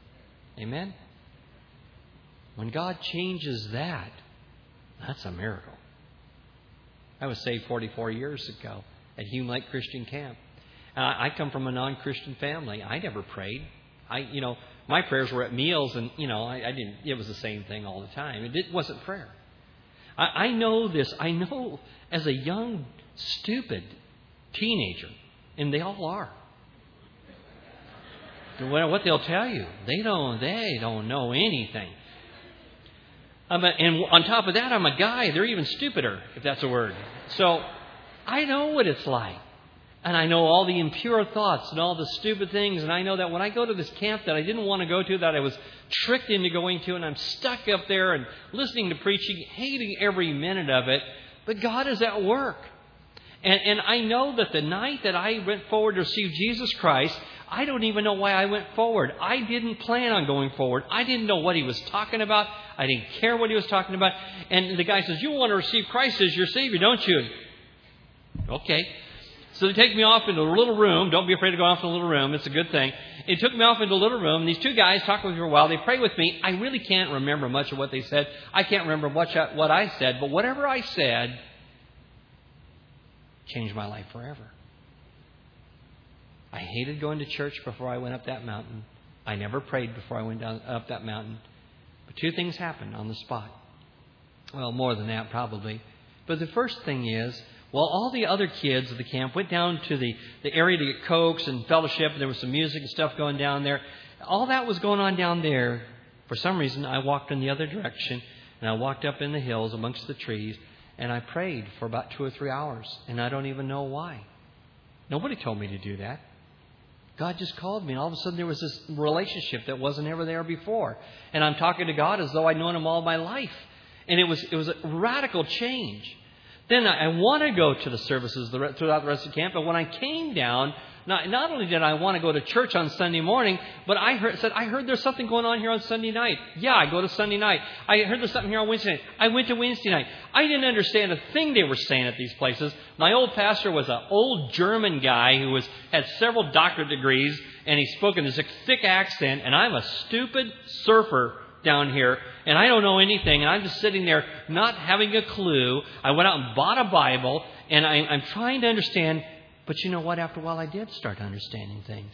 Amen? When God changes that, that's a miracle. I was saved 44 years ago at Hume Lake Christian Camp. I come from a non-Christian family. I never prayed. My prayers were at meals, and I didn't. It was the same thing all the time. It wasn't prayer. I know this. I know as a young, stupid teenager, and they all are. What they'll tell you, they don't know anything. And on top of that, I'm a guy. They're even stupider, if that's a word. So I know what it's like. And I know all the impure thoughts and all the stupid things. And I know that when I go to this camp that I didn't want to go to, that I was tricked into going to, and I'm stuck up there and listening to preaching, hating every minute of it. But God is at work. And I know that the night that I went forward to receive Jesus Christ, I don't even know why I went forward. I didn't plan on going forward. I didn't know what he was talking about. I didn't care what he was talking about. And the guy says, you want to receive Christ as your Savior, don't you? Okay. So they take me off into a little room. Don't be afraid to go off in a little room. It's a good thing. They took me off into a little room. And these two guys talked with me for a while. They prayed with me. I really can't remember much of what they said. I can't remember much of what I said. But whatever I said changed my life forever. I hated going to church before I went up that mountain. I never prayed before I went up that mountain. But two things happened on the spot. Well, more than that probably. But the first thing is, well, all the other kids of the camp went down to the area to get Cokes and fellowship. And there was some music and stuff going down there. All that was going on down there. For some reason, I walked in the other direction. And I walked up in the hills amongst the trees. And I prayed for about 2 or 3 hours. And I don't even know why. Nobody told me to do that. God just called me, and all of a sudden there was this relationship that wasn't ever there before. And I'm talking to God as though I'd known Him all my life. And it was a radical change. Then I want to go to the services throughout the rest of the camp. But when I came down, not only did I want to go to church on Sunday morning, but I heard there's something going on here on Sunday night. Yeah, I go to Sunday night. I heard there's something here on Wednesday night. I went to Wednesday night. I didn't understand a thing they were saying at these places. My old pastor was an old German guy who had several doctorate degrees, and he spoke in this thick accent, and I'm a stupid surfer down here, and I don't know anything, and I'm just sitting there not having a clue. I went out and bought a Bible, and I'm trying to understand. But you know what? After a while, I did start understanding things.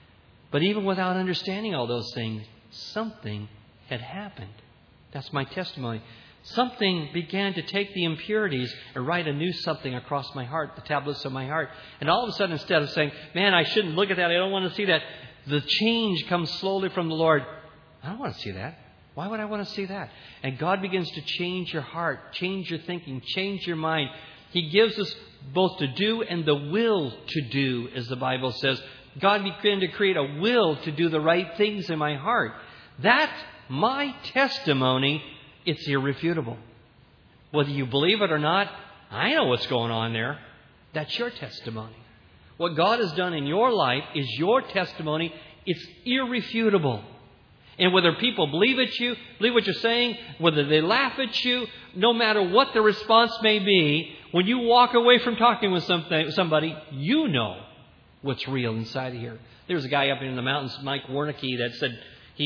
But even without understanding all those things, something had happened. That's my testimony. Something began to take the impurities and write a new something across my heart, the tablets of my heart. And all of a sudden, instead of saying, man, I shouldn't look at that, I don't want to see that, the change comes slowly from the Lord. I don't want to see that. Why would I want to see that? And God begins to change your heart, change your thinking, change your mind. He gives us both to do and the will to do, as the Bible says. God began to create a will to do the right things in my heart. That's my testimony. It's irrefutable. Whether you believe it or not, I know what's going on there. That's your testimony. What God has done in your life is your testimony. It's irrefutable. And whether people believe what you're saying, whether they laugh at you, no matter what the response may be, when you walk away from talking with somebody, you know what's real inside of here. There was a guy up in the mountains, Mike Wernicke, that said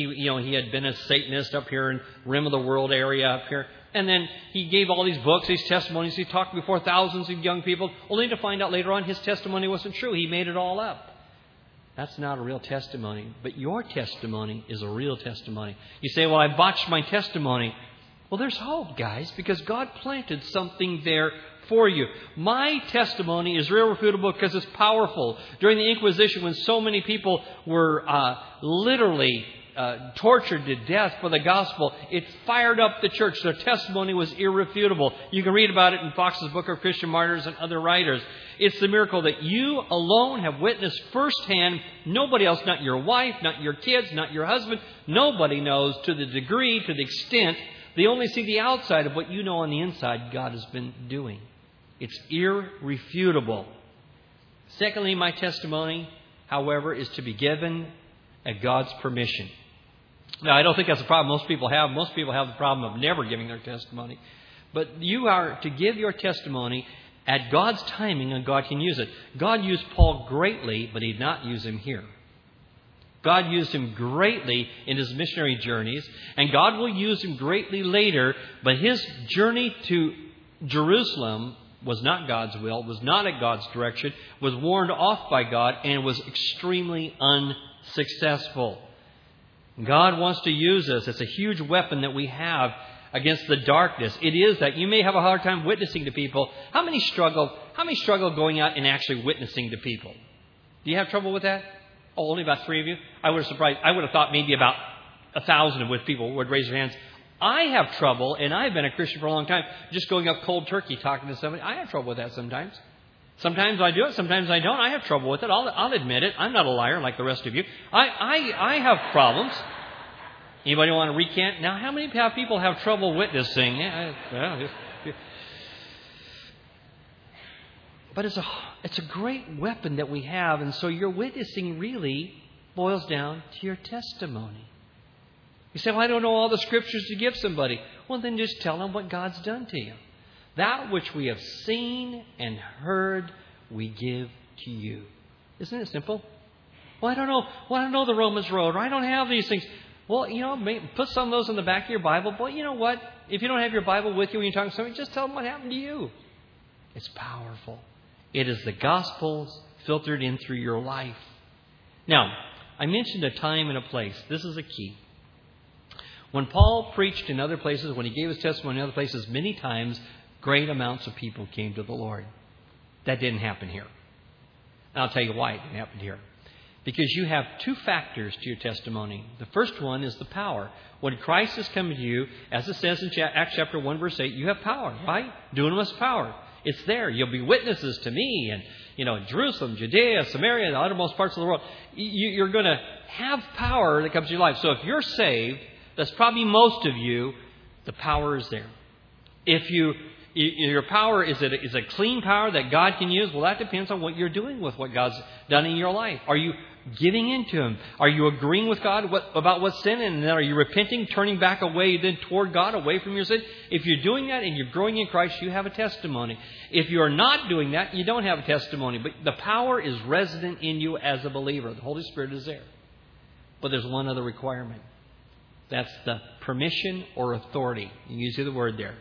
he had been a Satanist up here in Rim of the World area up here. And then he gave all these books, these testimonies. He talked before thousands of young people, only to find out later on his testimony wasn't true. He made it all up. That's not a real testimony. But your testimony is a real testimony. You say, well, I botched my testimony. Well, there's hope, guys, because God planted something there for you. My testimony is irrefutable because it's powerful. During the Inquisition, when so many people were literally tortured to death for the gospel, it fired up the church. Their testimony was irrefutable. You can read about it in Fox's Book of Christian Martyrs and other writers. It's the miracle that you alone have witnessed firsthand. Nobody else, not your wife, not your kids, not your husband. Nobody knows to the degree, to the extent. They only see the outside of what you know on the inside God has been doing. It's irrefutable. Secondly, my testimony, however, is to be given at God's permission. Now, I don't think that's a problem most people have. Most people have the problem of never giving their testimony. But you are to give your testimony at God's timing, and God can use it. God used Paul greatly, but He did not use him here. God used him greatly in his missionary journeys, and God will use him greatly later, but his journey to Jerusalem was not God's will, was not at God's direction, was warned off by God, and was extremely unsuccessful. God wants to use us. It's a huge weapon that we have against the darkness. It is that you may have a hard time witnessing to people. How many struggle going out and actually witnessing to people? Do you have trouble with that? Oh, only about 3 of you? I would have thought maybe about 1,000 of people would raise their hands. I have trouble, and I've been a Christian for a long time, just going up cold turkey talking to somebody. I have trouble with that sometimes. Sometimes I do it, sometimes I don't. I have trouble with it. I'll admit it. I'm not a liar like the rest of you. I have problems. Anybody want to recant? Now, how many people have trouble witnessing? But it's a great weapon that we have, and so your witnessing really boils down to your testimony. You say, well, I don't know all the scriptures to give somebody. Well, then just tell them what God's done to you. That which we have seen and heard, we give to you. Isn't it simple? Well, I don't know. Well, I don't know the Romans Road, or I don't have these things. Well, put some of those in the back of your Bible. But you know what? If you don't have your Bible with you when you're talking to somebody, just tell them what happened to you. It's powerful. It is the gospel filtered in through your life. Now, I mentioned a time and a place. This is a key. When Paul preached in other places, when he gave his testimony in other places, many times great amounts of people came to the Lord. That didn't happen here. And I'll tell you why it didn't happen here. Because you have two factors to your testimony. The first one is the power. When Christ has come to you, as it says in Acts chapter 1, verse 8, you have power, right? Dunamis power. It's there. You'll be witnesses to me and, Jerusalem, Judea, Samaria, the uttermost parts of the world. You're going to have power that comes to your life. So if you're saved, that's probably most of you, the power is there. If your power is a clean power that God can use, well, that depends on what you're doing with what God's done in your life. Are you giving into Him? Are you agreeing with God about what's sin? And then are you repenting, turning back away then toward God, away from your sin? If you're doing that and you're growing in Christ, you have a testimony. If you're not doing that, you don't have a testimony. But the power is resident in you as a believer. The Holy Spirit is there. But there's one other requirement. That's the permission or authority. You use the word there.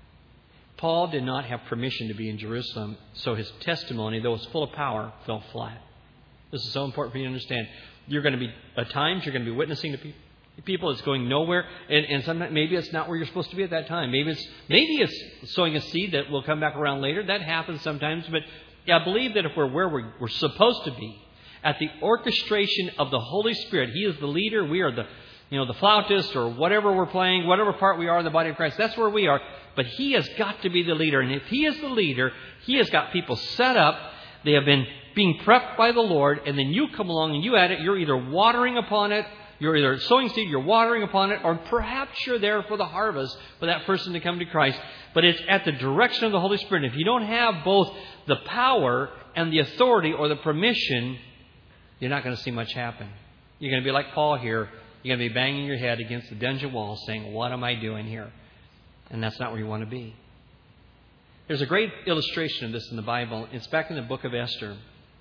Paul did not have permission to be in Jerusalem, so his testimony, though it's full of power, fell flat. This is so important for you to understand. You're going to be, at times, you're going to be witnessing to people. It's going nowhere, and sometimes maybe it's not where you're supposed to be at that time. Maybe it's sowing a seed that will come back around later. That happens sometimes, but I believe that if we're where we're supposed to be, at the orchestration of the Holy Spirit, He is the leader. We are the flautist or whatever we're playing, whatever part we are in the body of Christ. That's where we are. But He has got to be the leader. And if He is the leader, He has got people set up. They have been being prepped by the Lord. And then you come along and you add it. You're either watering upon it. You're either sowing seed, you're watering upon it. Or perhaps you're there for the harvest for that person to come to Christ. But it's at the direction of the Holy Spirit. If you don't have both the power and the authority or the permission, you're not going to see much happen. You're going to be like Paul here. You're going to be banging your head against the dungeon wall saying, what am I doing here? And that's not where you want to be. There's a great illustration of this in the Bible. It's back in the book of Esther,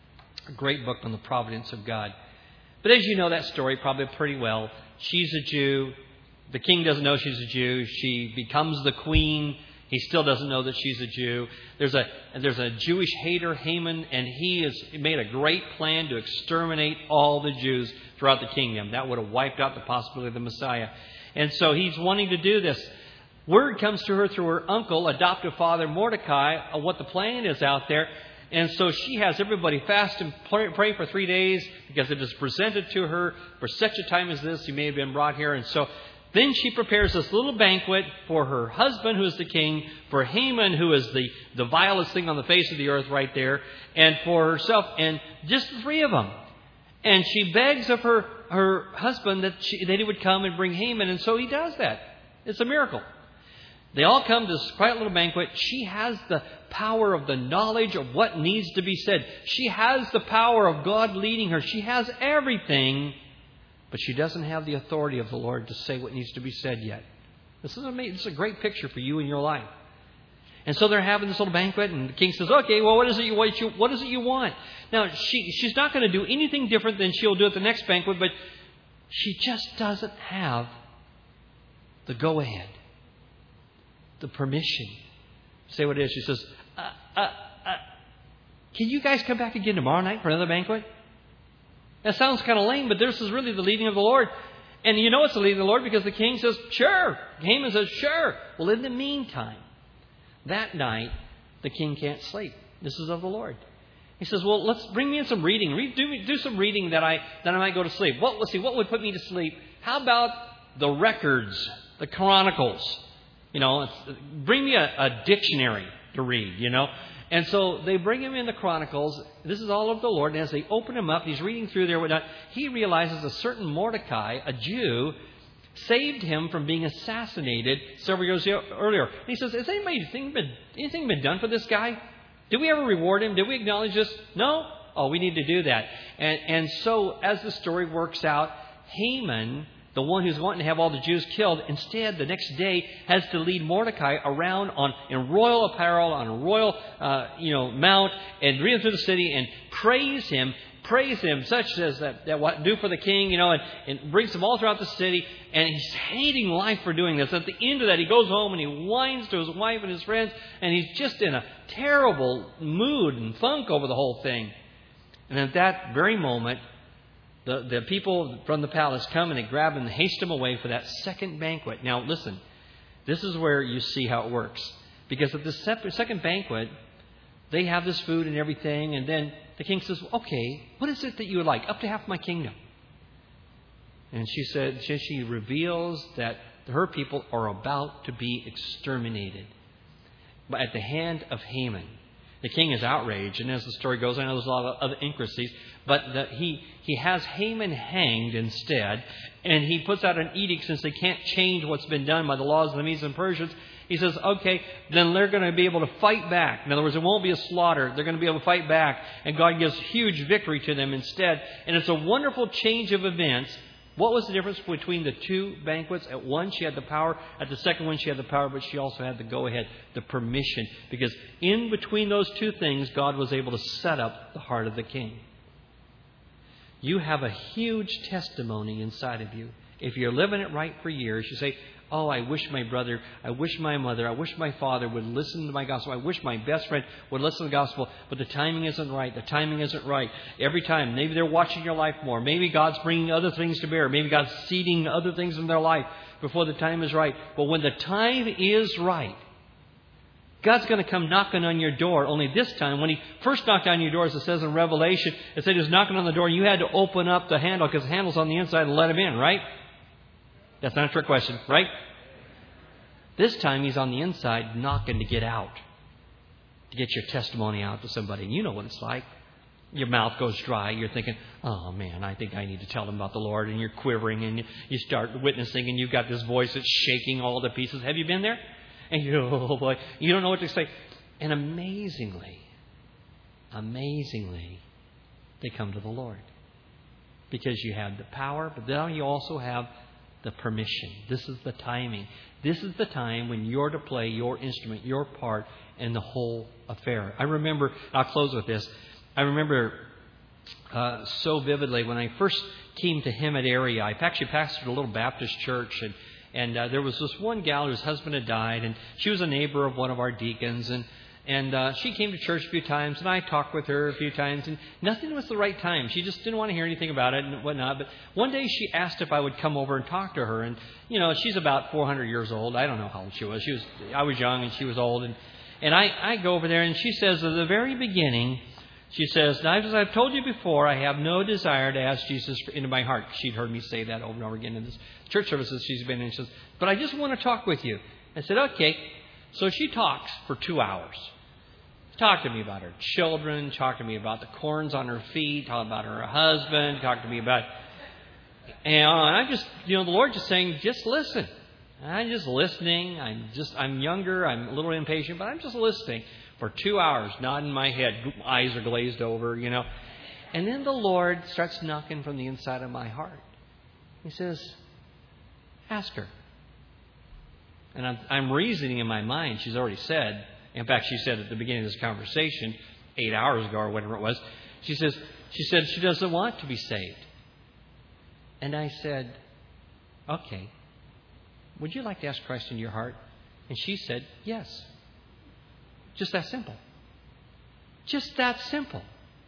a great book on the providence of God. But as you know that story probably pretty well, she's a Jew. The king doesn't know she's a Jew. She becomes the queen. He still doesn't know that she's a Jew. There's a Jewish hater, Haman, and he has made a great plan to exterminate all the Jews throughout the kingdom. That would have wiped out the possibility of the Messiah. And so he's wanting to do this. Word comes to her through her uncle, adoptive father Mordecai, of what the plan is out there. And so she has everybody fast and pray for 3 days because it is presented to her for such a time as this. He may have been brought here. And so then she prepares this little banquet for her husband, who is the king, for Haman, who is the vilest thing on the face of the earth right there, and for herself, and just the three of them. And she begs of her husband that he would come and bring Haman, and so he does that. It's a miracle. They all come to this quiet little banquet. She has the power of the knowledge of what needs to be said. She has the power of God leading her. She has everything, but she doesn't have the authority of the Lord to say what needs to be said yet. This is amazing. This is a great picture for you in your life. And so they're having this little banquet, and the king says, "Okay, well, what is it you want?" Now, she's not going to do anything different than she'll do at the next banquet, but she just doesn't have the go-ahead, the permission. Say what it is. She says, "Can you guys come back again tomorrow night for another banquet?" That sounds kind of lame, but this is really the leading of the Lord. And you know it's the leading of the Lord because the king says, "Sure." Haman says, "Sure." Well, in the meantime, that night, the king can't sleep. This is of the Lord. He says, "Well, let's bring me in some reading. Do some reading that I might go to sleep." Let's see, what would put me to sleep? How about the records, the Chronicles? Bring me a dictionary to read, And so they bring him in the Chronicles. This is all of the Lord. And as they open him up, he's reading through there. Whatnot, he realizes a certain Mordecai, a Jew, saved him from being assassinated several years earlier. And he says, "Has anything been done for this guy? Did we ever reward him? Did we acknowledge this? No? Oh, we need to do that." And so as the story works out, Haman, the one who's wanting to have all the Jews killed, instead the next day has to lead Mordecai around in royal apparel, on a royal mount, and lead him through the city and praise him such as that what do for the king, and brings him all throughout the city. And he's hating life for doing this. At the end of that, he goes home and he whines to his wife and his friends, and he's just in a terrible mood and funk over the whole thing. And at that very moment, The people from the palace come and they grab him and haste him away for that second banquet. Now, listen, this is where you see how it works. Because at the second banquet, they have this food and everything, and then the king says, okay, what is it that you would like? Up to half my kingdom. And she reveals that her people are about to be exterminated at the hand of Haman. The king is outraged, and as the story goes, I know there's a lot of other intricacies, but he has Haman hanged instead, and he puts out an edict since they can't change what's been done by the laws of the Medes and Persians. He says, okay, then they're going to be able to fight back. In other words, it won't be a slaughter. They're going to be able to fight back, and God gives huge victory to them instead. And it's a wonderful change of events. What was the difference between the two banquets? At one, she had the power. At the second one, she had the power, but she also had the go-ahead, the permission. Because in between those two things, God was able to set up the heart of the king. You have a huge testimony inside of you. If you're living it right for years, you say, oh, I wish my brother, I wish my mother, I wish my father would listen to my gospel. I wish my best friend would listen to the gospel, but the timing isn't right. The timing isn't right. Every time, maybe they're watching your life more. Maybe God's bringing other things to bear. Maybe God's seeding other things in their life before the time is right. But when the time is right, God's going to come knocking on your door. Only this time, when He first knocked on your door, as it says in Revelation, it said He was knocking on the door. You had to open up the handle because the handle's on the inside and let Him in, right? That's not a trick question, right? This time He's on the inside knocking to get out, to get your testimony out to somebody. And you know what it's like. Your mouth goes dry. You're thinking, oh man, I think I need to tell them about the Lord. And you're quivering and you start witnessing and you've got this voice that's shaking all to pieces. Have you been there? And you, oh boy, you don't know what to say. And amazingly, they come to the Lord. Because you have the power, but then you also have the permission. This is the timing. This is the time when you're to play your instrument, your part in the whole affair. I remember, I'll close with this. I remember so vividly when I first came to Hemet area. I actually pastored a little Baptist church, and there was this one gal whose husband had died, and she was a neighbor of one of our deacons, and she came to church a few times, and I talked with her a few times, and nothing was the right time. She just didn't want to hear anything about it and whatnot. But one day she asked if I would come over and talk to her. And, you know, she's about 400 years old. I don't know how old she was. I was young and she was old. And I go over there, and she says, at the very beginning, she says, now, as I've told you before, I have no desire to ask Jesus into my heart. She'd heard me say that over and over again in this church services she's been in. She says, but I just want to talk with you. I said, okay. So she talks for 2 hours. Talk to me about her children. Talk to me about the corns on her feet. Talk about her husband. Talk to me about... And I just, the Lord just saying, just listen. I'm just listening. I'm younger. I'm a little impatient, but I'm just listening for 2 hours, nodding my head. Eyes are glazed over, And then the Lord starts knocking from the inside of my heart. He says, ask her. And I'm reasoning in my mind. She's already said, in fact, she said at the beginning of this conversation, 8 hours ago or whatever it was, she said she doesn't want to be saved. And I said, okay, would you like to ask Christ in your heart? And she said, yes. Just that simple. Just that simple.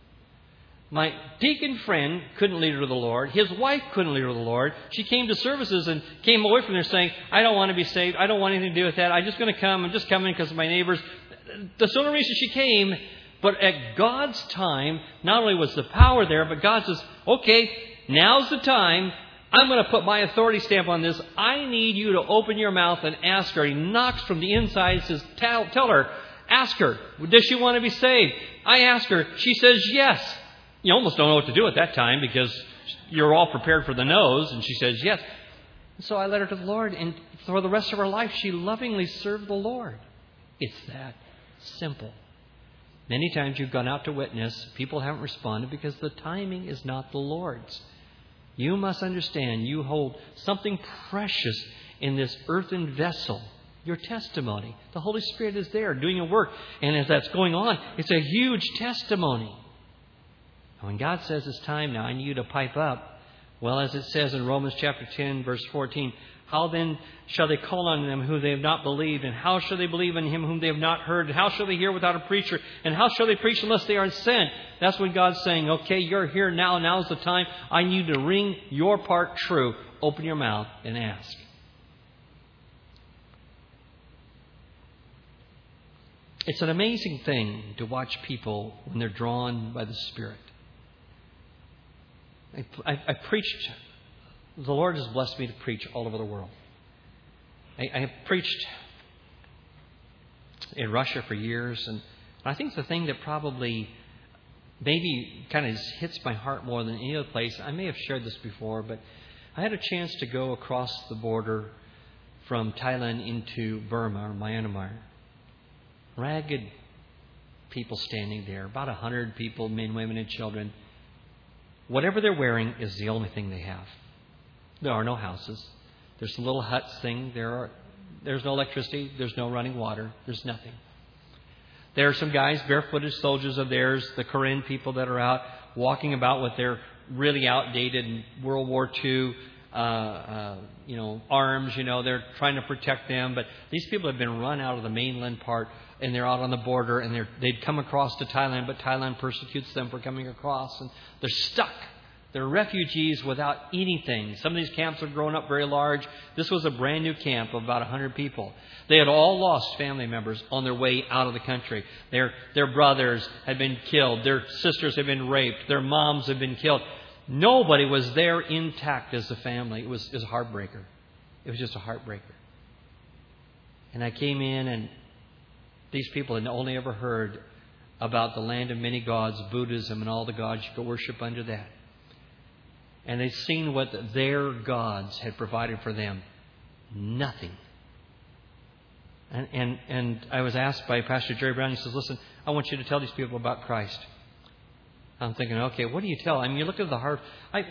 My deacon friend couldn't lead her to the Lord. His wife couldn't lead her to the Lord. She came to services and came away from there saying, I don't want to be saved. I don't want anything to do with that. I'm just going to come. I'm just coming because of my neighbors. That's the only reason she came. But at God's time, not only was the power there, but God says, okay, now's the time. I'm going to put my authority stamp on this. I need you to open your mouth and ask her. He knocks from the inside and says, tell her, ask her, does she want to be saved? I ask her. She says yes. You almost don't know what to do at that time because you're all prepared for the no's. And she says yes. And so I led her to the Lord. And for the rest of her life, she lovingly served the Lord. It's that simple. Many times you've gone out to witness. People haven't responded because the timing is not the Lord's. You must understand you hold something precious in this earthen vessel. Your testimony. The Holy Spirit is there doing a work. And as that's going on, it's a huge testimony. When God says it's time now, I need you to pipe up. Well, as it says in Romans chapter 10, verse 14, how then shall they call on them whom they have not believed? And how shall they believe in him whom they have not heard? And how shall they hear without a preacher? And how shall they preach unless they are sent? That's when God's saying, okay, you're here now. Now's the time. I need to ring your part true. Open your mouth and ask. It's an amazing thing to watch people when they're drawn by the Spirit. I preached. The Lord has blessed me to preach all over the world. I have preached in Russia for years, and I think the thing that probably maybe kind of hits my heart more than any other place, I may have shared this before, but I had a chance to go across the border from Thailand into Burma or Myanmar. Ragged people standing there, about 100 people, men, women, and children. Whatever they're wearing is the only thing they have. There are no houses. There's some little huts thing. There's no electricity. There's no running water. There's nothing. There are some guys, barefooted soldiers of theirs, the Karen people that are out walking about with their really outdated World War II arms. They're trying to protect them. But these people have been run out of the mainland part, and they're out on the border, and they'd come across to Thailand, but Thailand persecutes them for coming across, and they're stuck. They're refugees without anything. Some of these camps have grown up very large. This was a brand new camp of about 100 people. They had all lost family members on their way out of the country. Their brothers had been killed. Their sisters had been raped. Their moms had been killed. Nobody was there intact as a family. It was a heartbreaker. It was just a heartbreaker. And I came in, and these people had only ever heard about the land of many gods, Buddhism, and all the gods you could worship under that. And they'd seen what their gods had provided for them. Nothing. And I was asked by Pastor Jerry Brown, he says, listen, I want you to tell these people about Christ. I'm thinking, okay, what do you tell? I mean, you look at the heart.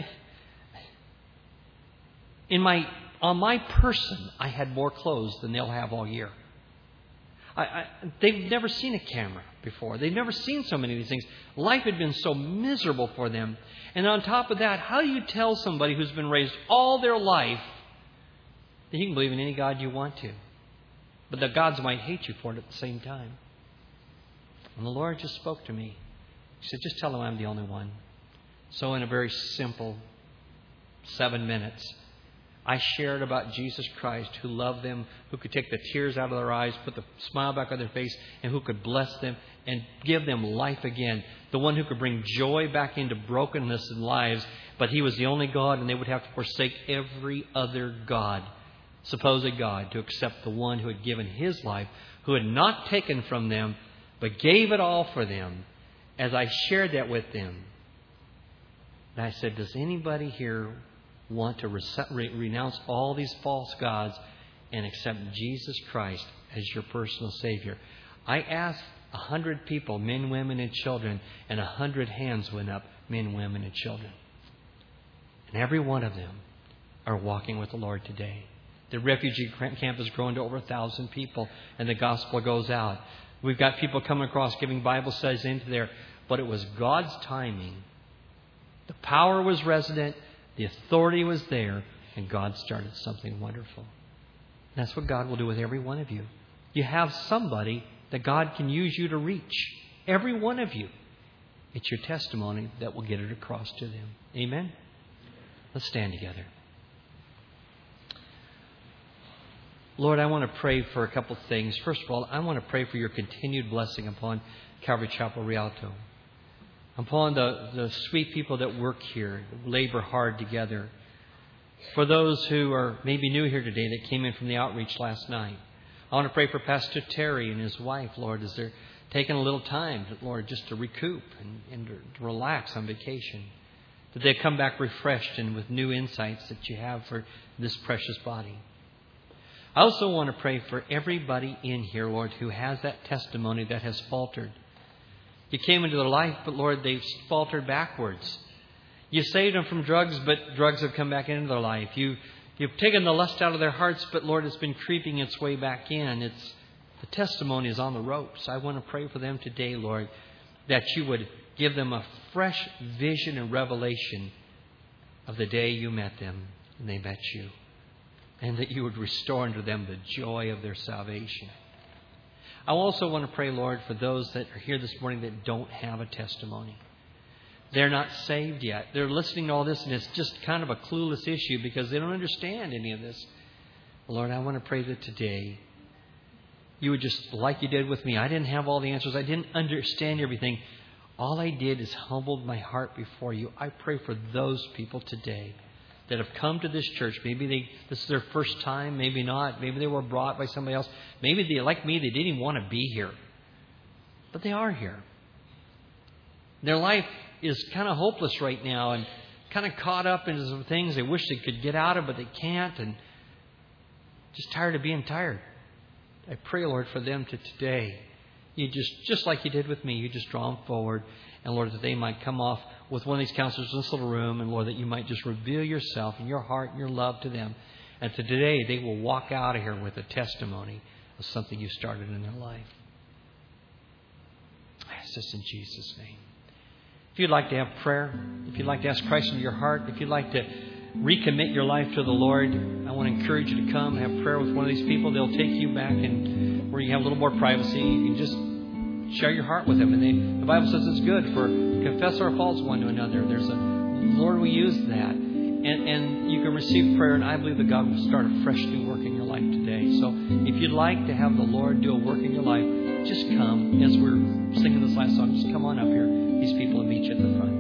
On my person, I had more clothes than they'll have all year. They've never seen a camera before. They've never seen so many of these things. Life had been so miserable for them. And on top of that, how do you tell somebody who's been raised all their life that you can believe in any God you want to? But the gods might hate you for it at the same time. And the Lord just spoke to me. He said, just tell them I'm the only one. So in a very simple 7 minutes, I shared about Jesus Christ, who loved them, who could take the tears out of their eyes, put the smile back on their face, and who could bless them and give them life again. The one who could bring joy back into brokenness in lives. But He was the only God, and they would have to forsake every other God, supposed God, to accept the one who had given His life, who had not taken from them, but gave it all for them. As I shared that with them, and I said, does anybody here want to renounce all these false gods and accept Jesus Christ as your personal Savior? I asked 100 people, men, women, and children, and 100 hands went up, men, women, and children. And every one of them are walking with the Lord today. The refugee camp has grown to over 1,000 people, and the gospel goes out. We've got people coming across giving Bible studies into there, but it was God's timing. The power was resident. The authority was there, and God started something wonderful. That's what God will do with every one of you. You have somebody that God can use you to reach. Every one of you. It's your testimony that will get it across to them. Amen? Let's stand together. Lord, I want to pray for a couple of things. First of all, I want to pray for your continued blessing upon Calvary Chapel Rialto. Upon the sweet people that work here, labor hard together. For those who are maybe new here today that came in from the outreach last night. I want to pray for Pastor Terry and his wife, Lord, as they're taking a little time, Lord, just to recoup and to relax on vacation. That they come back refreshed and with new insights that you have for this precious body. I also want to pray for everybody in here, Lord, who has that testimony that has faltered. You came into their life, but Lord, they've faltered backwards. You saved them from drugs, but drugs have come back into their life. You've taken the lust out of their hearts, but Lord, it's been creeping its way back in. The testimony is on the ropes. I want to pray for them today, Lord, that you would give them a fresh vision and revelation of the day you met them and they met you. And that you would restore unto them the joy of their salvation. I also want to pray, Lord, for those that are here this morning that don't have a testimony. They're not saved yet. They're listening to all this, and it's just kind of a clueless issue because they don't understand any of this. Lord, I want to pray that today you would just, like you did with me, I didn't have all the answers. I didn't understand everything. All I did is humbled my heart before you. I pray for those people today that have come to this church. Maybe this is their first time, maybe not. Maybe they were brought by somebody else. Maybe they, like me, they didn't even want to be here. But they are here. Their life is kind of hopeless right now and kind of caught up into some things they wish they could get out of, but they can't, and just tired of being tired. I pray, Lord, for them to today. You just like you did with me, you just draw them forward. And Lord, that they might come off with one of these counselors in this little room. And Lord, that you might just reveal yourself and your heart and your love to them. And today they will walk out of here with a testimony of something you started in their life. I ask this in Jesus' name. If you'd like to have prayer, if you'd like to ask Christ into your heart, if you'd like to recommit your life to the Lord, I want to encourage you to come have prayer with one of these people. They'll take you back and where you have a little more privacy. You can just share your heart with them. And the Bible says it's good for confess our faults one to another. There's a Lord, we use that. And you can receive prayer, and I believe that God will start a fresh new work in your life today. So if you'd like to have the Lord do a work in your life, just come as we're singing this last song. Just come on up here. These people will meet you at the front.